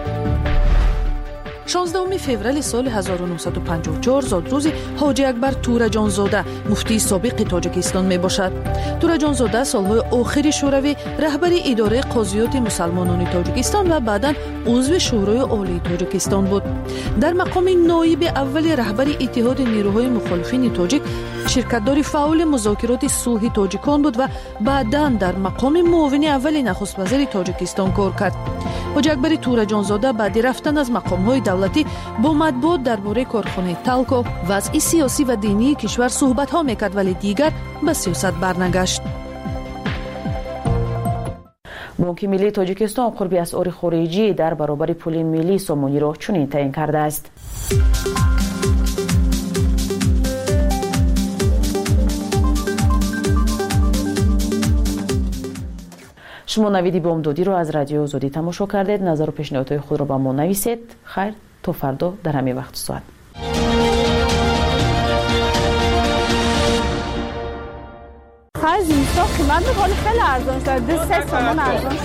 шонздаҳуми феврали соли ҳазору нӯҳсаду панҷоҳу чор зодрӯзи ҳоҷи акбар тураҷонзода муфтии собиқи тоҷикистон мебошад. тураҷонзода солҳои охири шӯравӣ раҳбари идораи қозиёти мусалмонони тоҷикистон ва баъдан узви шӯрои олии тоҷикистон буд. дар мақоми ноиби аввали раҳбари иттиҳоди нерӯҳои мухолифини тоҷик ширкатдори фаъоли музокироти сулҳи тоҷикон буд ва баъдан дар мақоми муовини аввали нахуствазири тоҷикистон кор кард. ҳоҷи акбари тураҷонзода баъди рафтан аз мақомҳои давлатӣ бо матбуот дар бораи корхонаи талко вазъи сиёсӣ ва динии кишвар суҳбатҳо мекард, вале дигар ба сиёсат барнагашт. бонки миллии тоҷикистон қурби асъори хориҷӣ дар баробари пули миллии сомониро чунин таъин кардааст. шумо навиди бомдодиро аз радиои озодӣ тамошо кардед. назару пешниҳодҳои худро ба мо нависед. хайр, то фардо дар ҳамин вақту соат. خیلی زیستا قیمت میکنه خیلی ارزان شده سه سامان ارزان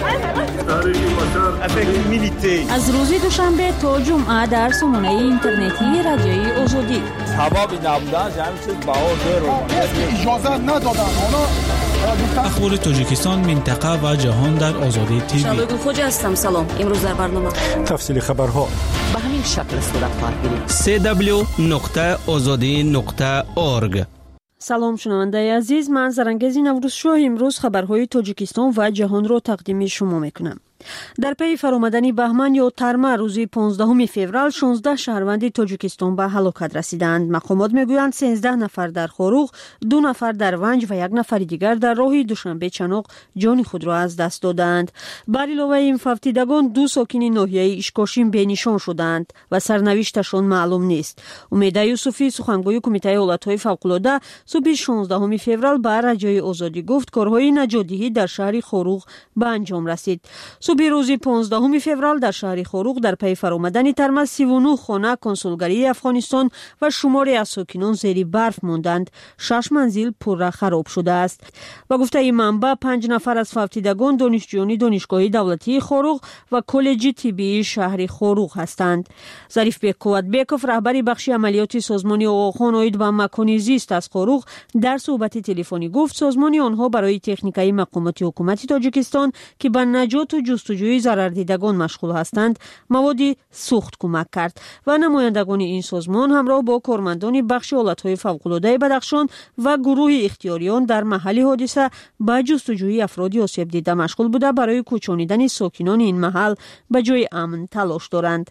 شده. از روز دوشنبه تا جمعه در سامانه اینترنتی رادیوی آزادی سبب نبودن همین چیز بهار داره اجازه ندادن اونا اخبار تاجیکستان منطقه و جهان در آزادی تیوی. شبگل خوجه هستم. سلام. امروز در برنامه تفصیل خبرها به همین شکل صورت خواهد گرفت. سی دبلیو نقطه آزادی نقطه اورگ. салом шунавандаи азиз, ман Зарангези Наврӯзшоҳ имрӯз хабарҳои Тоҷикистон ва ҷаҳонро тақдими шумо мекунам. дар пайи фаромадани баҳман ё тарма рӯзи понздаҳуми феврал шонздаҳ шаҳрванди Тоҷикистон ба ҳалокат расиданд. мақомот мегӯянд сенздаҳ нафар дар Хоруғ, ду нафар дар Ванҷ ва як нафари дигар дар роҳи Душанбе Чаноқ ҷони худро аз даст доданд. бар иловаи ин фавтидагон ду сокини ноҳияи Ишкошим бенишон шуданд ва сарнавишташон маълум нест. Умеда Юсуфӣ, сухангӯи Кумитаи ҳолатҳои фавқулода, субҳи шонздаҳуми феврал ба Радиои Озодӣ гуфт, корҳои наҷотдиҳӣ дар шаҳри Хоруғ ба анҷом расид. субҳи рӯзи понздаҳуми феврал дар шаҳри Хоруғ дар пайи фаромадани тарма сиву нӯҳ хона консулгарии Афғонистон ва шуморе аз сокинон зери барф монданд. шаш манзил пурра хароб шудааст. ба гуфтаи манбаъ, панҷ нафар аз фавтидагон донишҷӯёни донишгоҳи давлатии Хоруғ ва коллеҷи тиббии шаҳри Хоруғ ҳастанд. Зарифбек Қувватбеков, раҳбари бахши амалиёти созмони Оғохон оид ба макони зист аз Хоруғ, дар суҳбати телефонӣ гуфт, созмони онҳо барои техникаи мақомоти ҳукумати Тоҷикистон ки ба наҷоту ҷустуҷӯи зарардидагон машғул ҳастанд, маводи сухт кӯмак кард ва намояндагони ин созмон ҳамроҳ бо кормандони бахши ҳолатҳои фавқулодаи Бадахшон ва гурӯҳи ихтиёриён дар маҳалли ҳодиса ба ҷустуҷӯи афроди осебдида машғул буда барои кӯчонидани сокинони ин маҳал ба ҷои амн талош доранд.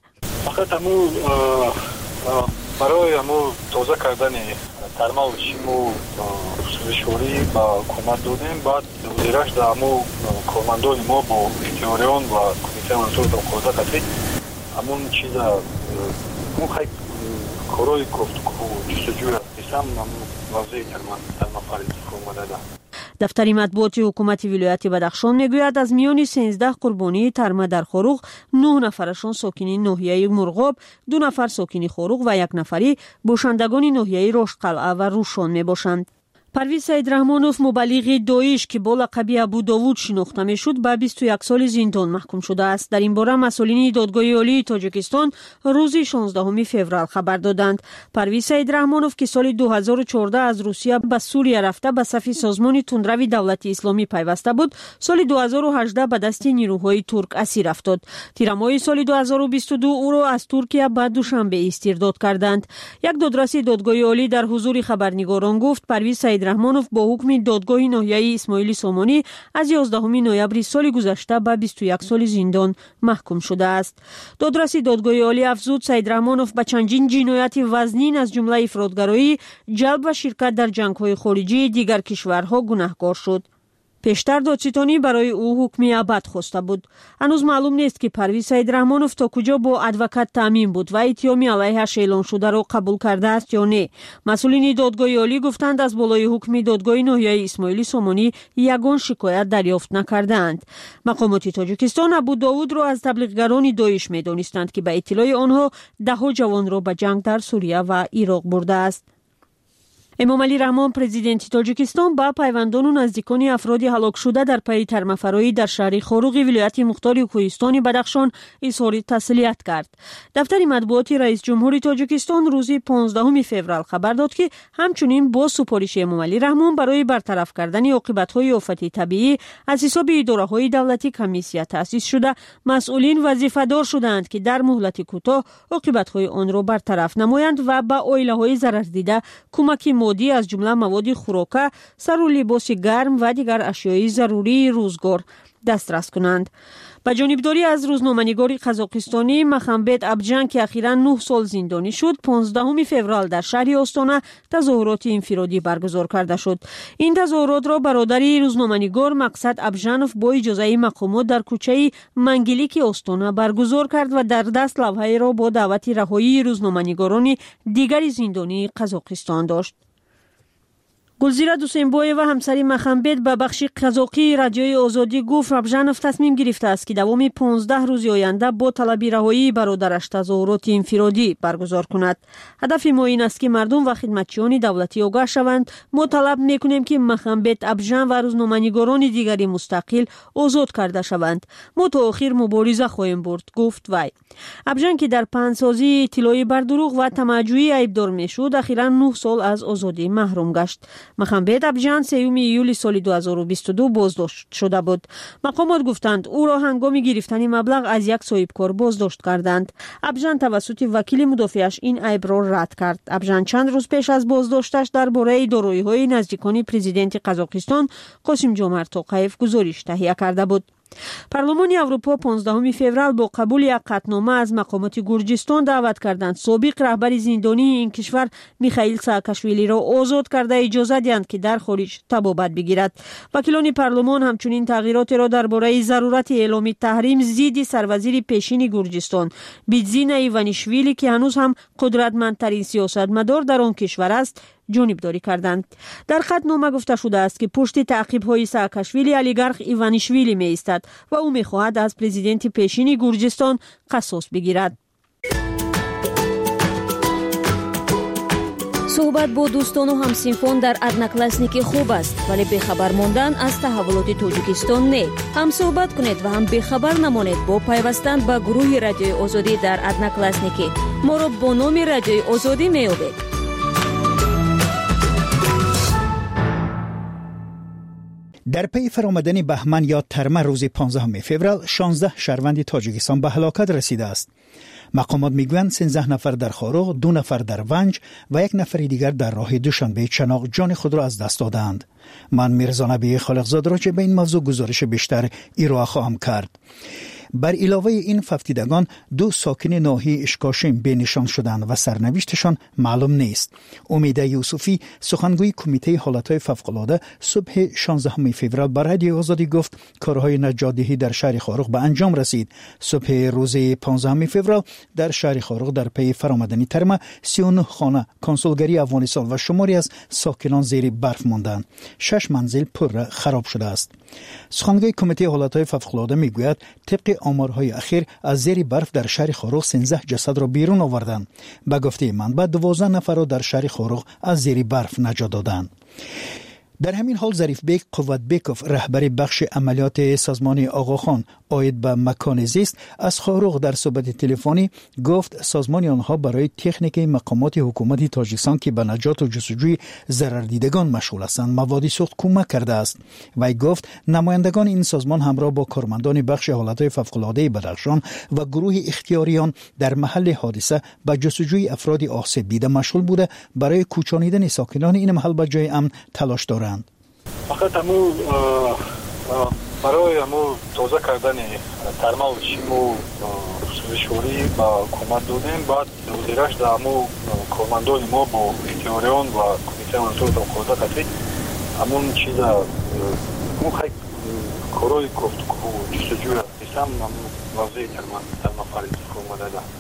барои ҳамо тоза кардани тармал шиму сӯзишворӣ ба ҳукумат додем. баъд зираш дар ҳамо кормандони мо бо ихтиёриён ва кумитаи ҳолатҳои фавқулода қатӣ ҳамон чиза ҳамон хай корои гуфтугӯ ҷустуҷӯ ҳастисам ҳамон мавзеи тармафари омадада. дафтари матбуоти ҳукумати вилояти Бадахшон мегӯяд, аз миёни сенздаҳ қурбонии тарма дар Хоруғ, нӯҳ нафарашон сокини ноҳияи Мурғоб, ду нафар сокини Хоруғ ва як нафари бошандагони ноҳияи Роштқалъа ва Рӯшон мебошанд. Парвиз Саидраҳмонов, мубаллиғи доиш ки бо лақаби Абу Довуд шинохта мешуд, ба бисту як соли зиндон маҳкум шудааст. дар ин бора масъулини Додгоҳи олии Тоҷикистон рӯзи шонздаҳуми феврал хабар доданд. Парвиз Саидраҳмонов, ки соли ду ҳазору чордаҳ аз Русия ба Сурия рафта ба сафи созмони тундрави давлати исломӣ пайваста буд, соли ду ҳазору ҳаждаҳ ба дасти нирӯҳои турк асир афтод. тирамоҳи соли ду ҳазору бисту ду ӯро аз Туркия ба Душанбе истирдод карданд. як додраси Додгоҳи олӣ дар ҳузури хабарнигорон гуфт, Парвиз Раҳмонов бо ҳукми додгоҳи ноҳияи Исмоили Сомонӣ аз ёздаҳуми ноябри соли гузашта ба бисту як соли зиндон маҳкум шудааст. додраси додгоҳи олӣ афзуд, Саидраҳмонов ба чандин ҷинояти вазнин аз ҷумла ифротгароӣ, ҷалб ва ширкат дар ҷангҳои хориҷии дигар кишварҳо гунаҳкор шуд. пештар додситонӣ барои ӯ ҳукми абад хоста буд. ҳанӯз маълум нест ки парвиз саидрахмонов то куҷо бо адвокат таъмин буд ва иттиҳоми алайҳаш эълон шударо қабул кардааст ё не. масъулини додгоҳи олӣ гуфтанд аз болои ҳукми додгоҳи ноҳияи исмоили сомонӣ ягон шикоят дарёфт накардаанд. мақомоти тоҷикистон абу довудро аз таблиғгарони доиш медонистанд ки ба иттилои онҳо даҳо ҷавонро ба ҷанг дар сурия ва ироқ бурдааст. эмомалӣ раҳмон президенти тоҷикистон ба пайвандону наздикони афроди ҳалокшуда дар пайи тармафароӣ дар шаҳри хоруғи вилояти мухтори кӯҳистони бадахшон изҳори таслият кард. дафтари матбуоти раисҷумҳури тоҷикистон рӯзи понздаҳуми феврал хабар дод ки ҳамчунин бо супориши эмомалӣ раҳмон барои бартараф кардани оқибатҳои офати табиӣ аз ҳисоби идораҳои давлатӣ комиссия таъсис шуда масъулин вазифадор шуданд ки дар муҳлати кӯтоҳ оқибатҳои онро бартараф намоянд ва ба оилаҳои зарардида кӯмаки аз ҷумла маводи хӯрока, сару либоси гарм ва дигар ашёи зарурии рӯзгор дастрас кунанд. ба ҷонибдорӣ аз рӯзноманигори қазоқистонӣ Махамбет Абҷан ки ахиран нӯҳ сол зиндонӣ шуд, понздаҳуми феврал дар шаҳри Остона тазоҳуроти инфиродӣ баргузор карда шуд. ин тазоҳуротро бародари рӯзноманигор Мақсад Абҷанов бо иҷозаи мақомот дар кӯчаи Мангилики Остона баргузор кард ва дар даст лавҳаеро бо даъвати раҳоии рӯзноманигорони дигари зиндонии Қазоқистон дошт. гулзира дусембоева ҳамсари Махамбет ба бахши қазоқии радиои озодӣ гуфт Абҷанов тасмим гирифтааст ки давоми понздаҳ рӯзи оянда бо талаби раҳоии бародараш тазоҳуроти инфиродӣ баргузор кунад. ҳадафи мо ин аст ки мардум ва хидматчиёни давлатӣ огаҳ шаванд. мо талаб мекунем ки Махамбет Абҷан ва рӯзноманигорони дигари мустақил озод карда шаванд. мо то охир мубориза хоҳем бурд, гуфт вай. Абҷан ки дар паҳнсозии иттилоӣ бар дурӯғ ва тамаҷҷӯӣ айбдор мешуд, ахиран нӯҳ сол аз озодӣ маҳрум гашт. Махамбет Абҷан сеюми июли соли дуҳазору бисту ду боздошт шуда буд. мақомот гуфтанд ӯро ҳангоми гирифтани маблағ аз як соҳибкор боздошт карданд. Абҷан тавассути вакили мудофиаш ин айбро рад кард. Абҷан чанд рӯз пеш аз боздошташ дар бораи дороиҳои наздикони президенти Қазоқистон Қосимҷомарт Тоқаев гузориш таҳия карда буд. парлумони аврупо понздаҳуми феврал бо қабули як қатнома аз мақомоти Гурҷистон даъват карданд собиқ раҳбари зиндонии ин кишвар Михаил Саакашвилиро озод карда иҷоза диҳанд ки дар хориҷ табобат бигирад. вакилони парлумон ҳамчунин тағйиротеро дар бораи зарурати эъломи таҳрим зидди сарвазири пешини Гурҷистон Бидзина Иванишвили ки ҳанӯз ҳам қудратмандтарин сиёсатмадор дар он кишвар аст ҷонибдорӣ карданд. дар қатнома гуфта шудааст ки пушти таъқибҳои Саакашвили олигарх Иванишвили меистад ва ӯ мехоҳад аз президенти пешини Гурҷистон қасос бигирад. суҳбат бо дӯстону ҳамсинфон дар одноклассники хуб аст, вале бехабар мондан аз таҳаввулоти Тоҷикистон не. ҳам суҳбат кунед ва ҳам бехабар намонед бо пайвастан ба гурӯҳи радиои озодӣ дар одноклассники. моро бо номи радиои озодӣ меёбед. در پی فرآمدن بهمن یا ترمه روز پانزدهم فوریه شانزده شهروند تاجیکستان به هلاکت رسیده است. مقامات میگویند سیزده نفر در خاروغ، دو نفر در ونج و یک نفر دیگر در راه دوشنبه چناق جان خود را از دست دادند. من میرزا نبی خالقزاد را چه به این موضوع گزارش بیشتر ایرا خواهم کرد. بر علاوه این ففتیدگان دو ساکن ناحیه اشکاشم بینشان شدند و سرنوشتشان معلوم نیست. امیده یوسفی سخنگوی کمیته حالتهای فوق‌العاده صبح شانزدهم فوریه بر رادیو آزادی گفت کارهای نجات‌دهی در شهر خاروغ به انجام رسید. صبح روز پانزدهم فوریه در شهر خاروغ در پی فرآمدن ترمه سی و نه خانه کنسولگری افغانستان و شماری از ساکنان زیر برف ماندند. شش منزل پر خراب شده است. سخنگوی کمیته حالتهای فوق‌العاده میگوید طبق آمارهای اخیر از زیر برف در شهر خاروغ سیزده جسد را بیرون آوردند. به گفته منبع دوازده نفر را در شهر خاروغ از زیر برف نجات دادند. در همین حال ظریف بیگ قوتبیکوف رهبر بخش عملیات سازمان آقاخان عاید به مکان زیست از خاروغ در صحبت تلفنی گفت سازمان آنها برای تکنیک مقامات حکومتی تاجیکستان که به نجات و جستجوی ضرردیدگان مشغول هستند مواد سوخت کمک کرده است. وی گفت نمایندگان این سازمان همراه با کارمندان بخش حالتهای فوق‌العاده بدخشان و گروه اختیاریان در محل حادثه به جستجوی افراد آسیب دیده مشغول بوده برای کوچانیدن ساکنان این محل به جای امن تلاش دارند. فقط همو برای همو تازه کردن ترمال شیمو سوزشوری با کمک دادیم بعد وزیرش در همو کارمندان ما با اختیاریان و کمیته ولایت فوق‌العاده قطعی همون چیز مو خیلی کارای گفتگو جستجو هستم موضوع در مفارید اومده ده.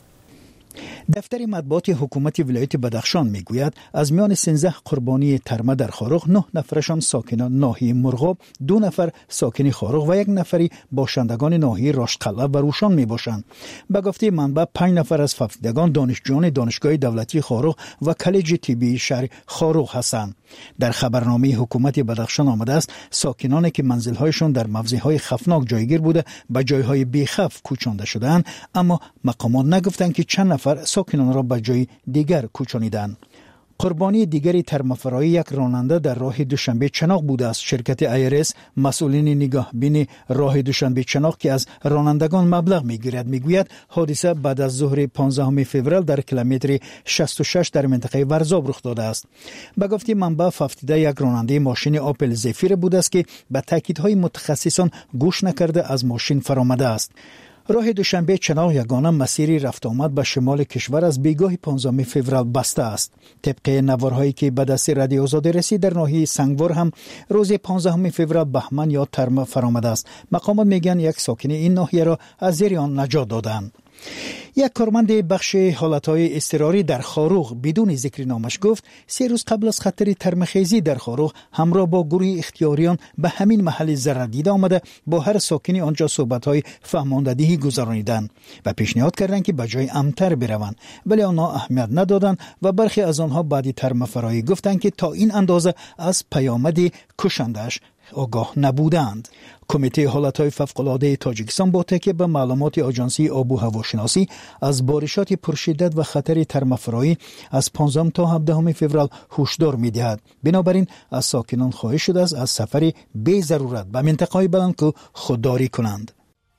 دفتر مطبوعات حکومت ولایت بدخشان میگوید از میان سیزده قربانی ترمه در خاروق نه نفرشان ساکنان ناحیه مرغاب، دو نفر ساکن خاروق و یک نفری باشندگان ناحیه راشدقلعه و روشان میباشند. به گفته منبع پنج نفر از فقیدگان دانشجویان دانشگاه دولتی خاروق و کالج طبی شهر خاروق هستند. در خبرنامه حکومت بدخشان آمده است ساکنانی که منزل‌هایشان در موضع‌های خفناک جایگیر بوده به جای‌های بی‌خوف کوچانده شدند، اما مقامات نگفتند که چند نفر ساکنان را به جای دیگر کوچانیدند. قربانی دیگری ترمه‌فرایی یک راننده در راه دوشنبه چناق بوده است. شرکت ایرس مسئولین نگاه بین راه دوشنبه چناق که از رانندگان مبلغ میگیرد میگوید حادثه بعد از ظهر پانزدهم فوریه در کیلومتر شصت و شش در منطقه ورزاب رخ داده است. به گفته منبع ففتیده یک راننده ماشین آپل زفیر بوده است که به تاکیدهای متخصصان گوش نکرده از ماشین فرآمده است. راه دوشنبه چناق یگانه مسیری رفت آمد به شمال کشور از بیگاه پانزدهم فوریه بسته است. طبق نوارهایی که به دست رادیو آزادی رسید در ناحیه سنگوار هم روز پانزدهم فوریه بهمن یا ترمه فرآمده است. مقامات میگن یک ساکن این ناحیه را از زیر آن نجات دادند. یک کارمند بخش حالتهای اضطراری در خاروق بدون ذکر نامش گفت سه روز قبل از خطر ترمه‌خیزی در خاروق همراه با گروه اختیاریان به همین محل ضرر دیده آمده با هر ساکنی آنجا صحبت‌های فهماندهی گذرانیدند و پیشنهاد کردند که به جای امن‌تر بروند، ولی آنها اهمیت ندادند و برخی از آنها بعد ترمه‌فرایی گفتند که تا این اندازه از پیامد کشندش آگاه نبودند. کمیته حالتهای فوق‌العاده تاجیکستان با تکیه به معلومات آژانسی آب و هواشناسی از بارشات پرشدت و خطر ترمه‌فرایی از پانزدهم تا هفدهم فوریه هشدار می‌دهد. بنابراین از ساکنان خواهش شده است از سفر بی ضرورت به منطقه‌های بلندکو خودداری کنند.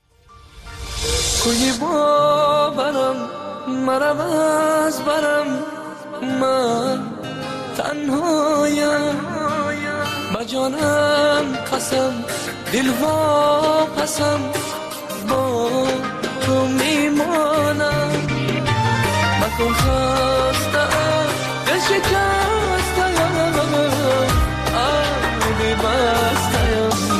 کوی باورم مرم از برم من تنهایم با جانم قسم دل وا پسم با تو میمانم مکن خستم دل شکستم آبی بستم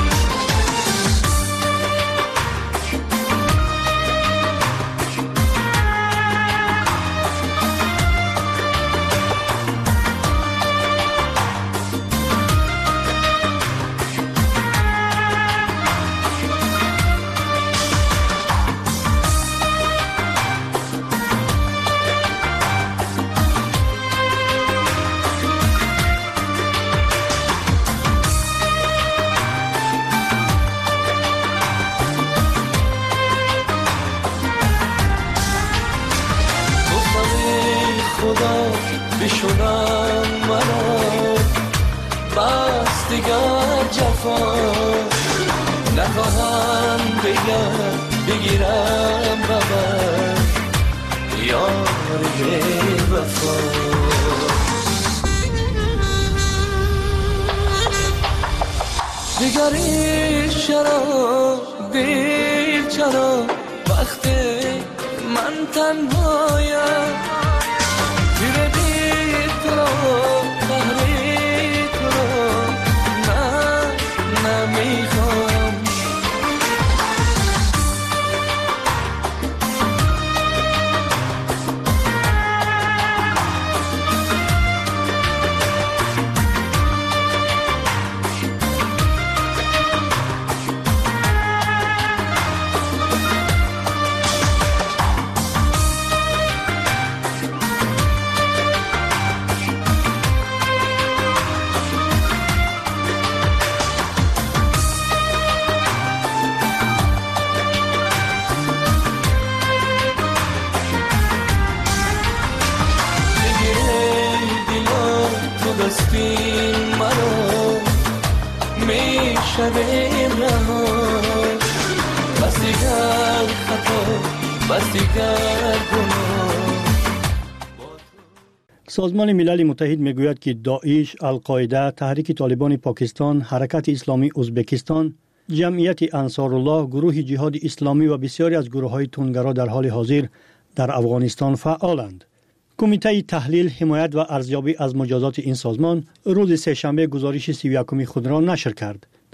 بشونم منو بس دیگر جفا نخواهم بگم بگیرم ببر یار بی وفا دیگری چرا دیر چرا وقتی من تنهایم زیر بی تو قهری تو نه نمیخوام سازمان ملل متحد میگوید که داعش، القاعده، تحریک طالبان پاکستان، حرکت اسلامی ازبکستان، جمعیت انصارالله، گروه جهاد اسلامی و بسیاری از گروه‌های تندگرا در حال حاضر در افغانستان فعالند. کمیته تحلیل، حمایت و ارزیابی از مجازات این سازمان روز سه‌شنبه گزارش سی و یکم خود را نشر کرد.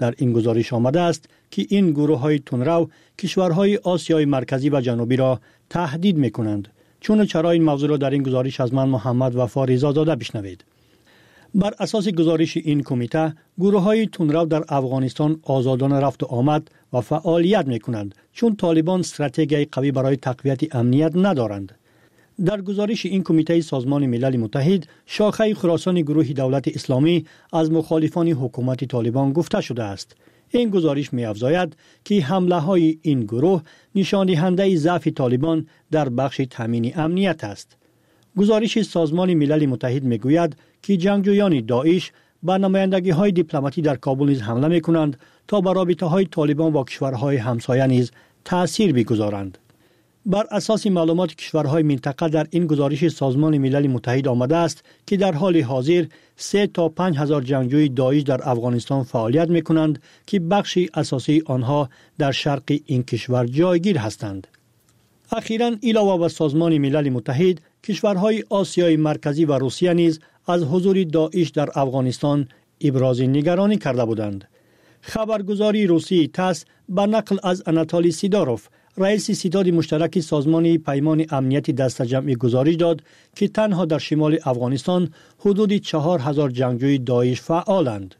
در این گزارش آمده است که این گروه‌های تندرو کشورهای آسیای مرکزی و جنوبی را تهدید می‌کنند. چون چرا این موضوع را در این گزارش از من محمد وفا رضازاده بشنوید. بر اساس گزارش این کمیته، گروه‌های تندرو در افغانستان آزادانه رفت و آمد و فعالیت می‌کنند چون طالبان استراتژی قوی برای تقویت امنیت ندارند. در گزارش این کمیته سازمان ملل متحد، شاخه خراسان گروه دولت اسلامی از مخالفان حکومت طالبان گفته شده است. این گزارش می‌افزاید که حمله‌های این گروه نشان دهنده ضعف طالبان در بخش تامین امنیت است. گزارش سازمان ملل متحد می‌گوید که جنگجویان داعش به نمایندگی‌های دیپلماتی در کابل نیز حمله می‌کنند تا بر رابطه‌های طالبان با کشورهای همسایه نیز تأثیر بگذارند. بر اساس معلومات کشورهای منطقه در این گزارش سازمان ملل متحد آمده است که در حال حاضر سه تا پنج هزار جنگجوی داعش در افغانستان فعالیت می‌کنند که بخش اساسی آنها در شرق این کشور جایگیر هستند. اخیراً علاوه بر سازمان ملل متحد، کشورهای آسیای مرکزی و روسیه نیز از حضور داعش در افغانستان ابراز نگرانی کرده بودند. خبرگزاری روسی تاس به نقل از اناتولی سیداروف، رئیس ستاد مشترک سازمان پیمان امنیت دست جمعی گزارش داد که تنها در شمال افغانستان حدود چهار هزار جنگجوی داعش فعالند.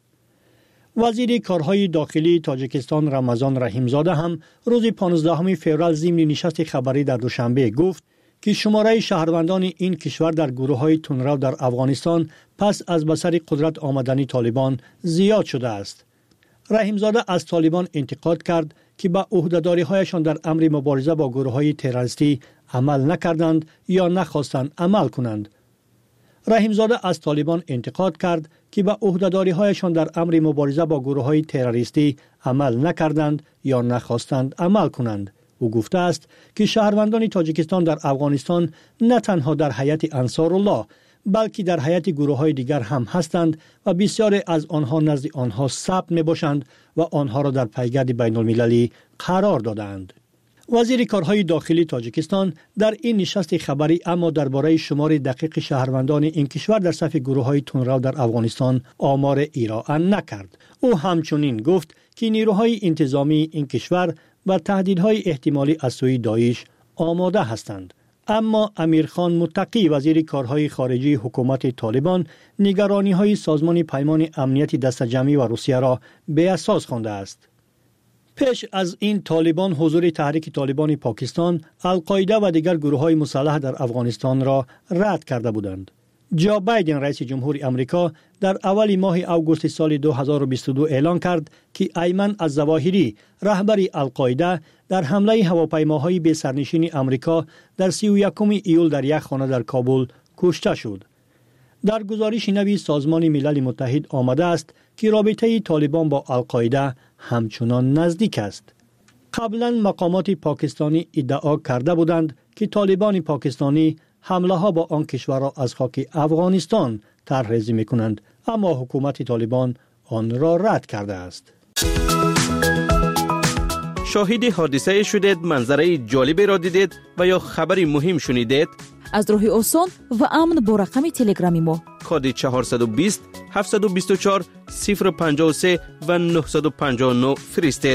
وزیر کارهای داخلی تاجیکستان رمضان رحیمزاده هم روز پانزدهم فوریه ضمن نشست خبری در دوشنبه گفت که شماره شهروندان این کشور در گروه‌های تندرو در افغانستان پس از به سر قدرت آمدن طالبان زیاد شده است. رحیمزاده از طالبان انتقاد کرد که به عهده‌داری‌هایشان در امر مبارزه با گروه‌های تروریستی عمل نکردند یا نخواستند عمل کنند. رحیمزاده از طالبان انتقاد کرد که به عهده‌داری‌هایشان در امر مبارزه با گروه‌های تروریستی عمل نکردند یا نخواستند عمل کنند. او گفته است که شهروندان تاجیکستان در افغانستان نه تنها در هیئت انصارالله بلکه در هیئت گروه‌های دیگر هم هستند و بسیاری از آنها نزد آنها ثبت می‌باشند و آنها را در پیگرد بین‌المللی قرار دادند. وزیر کارهای داخلی تاجیکستان در این نشست خبری اما درباره شمار دقیق شهروندان این کشور در صف گروه‌های تندرو در افغانستان آمار ارائه نکرد. او همچنین گفت که نیروهای انتظامی این کشور و تهدیدهای احتمالی از سوی داعش آماده هستند. اما امیرخان متقی وزیر کارهای خارجی حکومت طالبان نگرانی‌های سازمان پیمان امنیت دست جمعی و روسیه را بی اساس خوانده است. پیش از این طالبان حضور تحریک طالبان پاکستان، القاعده و دیگر گروه‌های مسلح در افغانستان را رد کرده بودند. جو بایدن رئیس جمهور امریکا در اول ماه آگوست سال دو هزار و بیست و دو اعلان کرد که ایمن الظواهری رهبر القاعده در حمله هواپیماهای به سرنشین امریکا در سی و یکم ایول در یک خانه در کابل کشته شد. در گزارش نوی سازمان ملل متحد آمده است که رابطه طالبان با القاعده همچنان نزدیک است. قبلا مقامات پاکستانی ادعا کرده بودند که طالبان پاکستانی حمله ها با آن کشور را از خاک افغانستان طرح‌ریزی می‌کنند، اما حکومت طالبان آن را رد کرده است. شاهد حادثه شدید، منظره جالبی را دیدید و یا خبری مهم شنیدید؟ از راه آسان و امن با رقم تلگرامی ما کد چهارصد و بیست هفتصد و بیست و چهار صفر پنجاه و سه و نهصد و پنجاه و نه فرستید.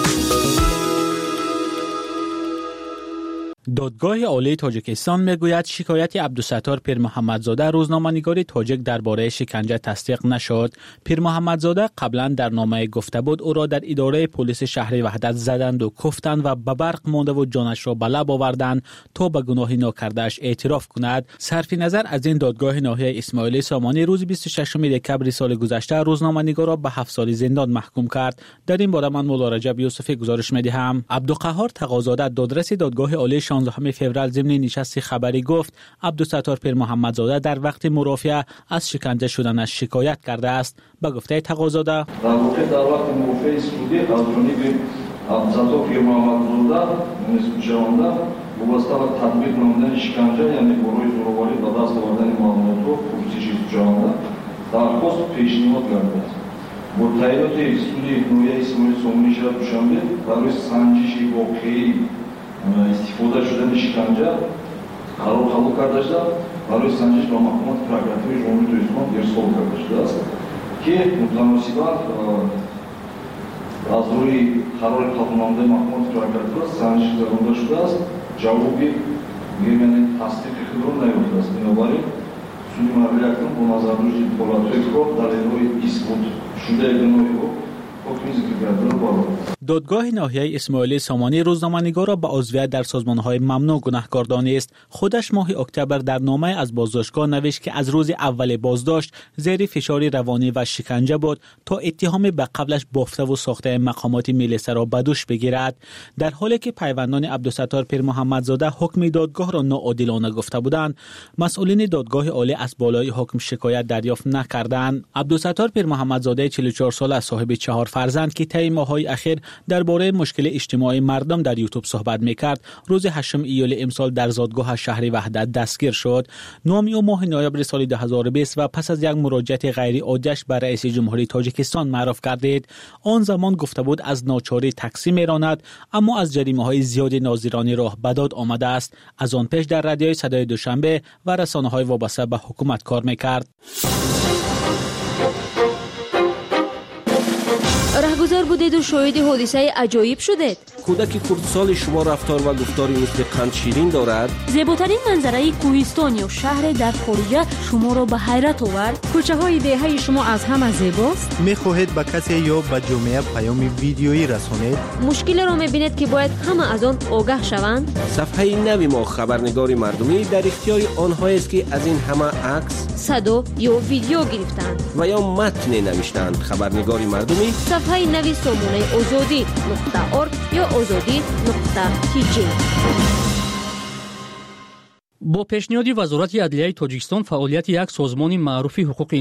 دادگاه عالی تاجیکستان میگوید شکایت عبدالستار پیر محمدزاده روزنامه‌نگار تاجیک درباره شکنجه تصدیق نشد. پیر محمدزاده قبلا در نامه گفته بود او را در اداره پلیس شهر وحدت زدند و کفتند و به برق مانده و جانش را به لب آوردند تا به گناه ناکرده‌اش اعتراف کند. صرف نظر از این دادگاه ناحیه اسماعیل سامانی روز بیست و ششم دکبر سال گذشته روزنامه‌نگار را به هفت سال زندان محکوم کرد. در این باره من مولا رجب یوسفی گزارش می‌دهم. عبدالقهار تقاضاده دادرس دادگاه عالی شانزدهم فوریه ضمن نشست خبری گفت عبدالستار پیر محمدزاده در وقت مرافعه از شکنجه شدنش شکایت کرده است. به گفته تقاضاده در واقع در وقت مرافعه سعودی از جانب عبدالستار پیر محمدزاده نسبت‌شونده وابسته به تطبیق نمودن شکنجه یعنی برای زورآوری به دست آوردن معاملات و خصوصی شونده درخواست پیشنهاد کرده است. با تایید سود نوعی اسماعیل سامانی شهر دوشنبه برای سنجش واقعی استفاده شدن شکنجه قرار قبول کرده شده برای سنجش با محکومات پروکوراتوری جمهوری اسلامی ارسال کرده شده است که متناسباً аз рӯи қарори қабулномаи маҳкумоти прокуратура санҷиш гузаронда шудааст, ҷавоби яъне тасдиқи худро наёфтааст. бинобар ин суди марбиӣ акнун бо назар дошти ҳолатҳои кор далелҳои исбот шудаи бинои ӯ ҳукми зикр кардаро бард. دادگاه ناحیه اسماعیلی سامانی روزنامه‌نگار را به عضویت در سازمان‌های ممنوع گناهکار دانست. خودش ماه اکتبر در نامه از بازداشتگاه نوشت که از روز اول بازداشت زیر فشار روانی و شکنجه بود تا اتهام به قبلش بافته و ساخته مقامات ملیسا را به دوش بگیرد. در حالی که پیوندان عبدالستار پیر محمدزاده حکم دادگاه را ناعادلانه گفته بودند، مسئولین دادگاه عالی از بالای حکم شکایت دریافت نکردند. عبدالستار پیر محمدزاده چهل و چهار ساله صاحب چهار فرزند که طی ماه‌های اخیر درباره مشکل اجتماعی مردم در یوتیوب صحبت میکرد، روز هشتم ایول امسال در زادگاه شهر وحدت دستگیر شد. نامی او ماه نوامبر سال دو هزار و بیست و پس از یک مراجعت غیر عادیش به رئیس جمهوری تاجیکستان معرف گردید. آن زمان گفته بود از ناچاری تاکسی میراند، اما از جریمه‌های زیاد ناظرانه راه به داد آمده است. از آن پیش در رادیوی صدای دوشنبه و رسانه‌های وابسته به حکومت کار میکرد. راهگذار بودید و شاهد حادثه عجایب شدید. کودک خردسال شما رفتار و گفتاری مثل قند شیرین دارد. زیباترین منظره کوهستان یا شهر در خارج شما را به حیرت آورد. کوچه های دهه شما از همه زیباست. میخواهید به کسی یا به جامعه پیام ویدیویی رسانید؟ مشکل را میبینید که باید همه از آن آگاه شوند. صفحه نوی ما خبرنگار مردمی در اختیار آنهایی است که از این همه عکس، صدا یا ویدیو گرفتند و یا متن نوشتند. خبرنگار مردمی صفحه نوی سامانه آزادی نقطه ارگ یا آزادی نقطه تی جی. با پیشنهاد وزارت عدلیه تاجیکستان فعالیت یک سازمان معروف حقوق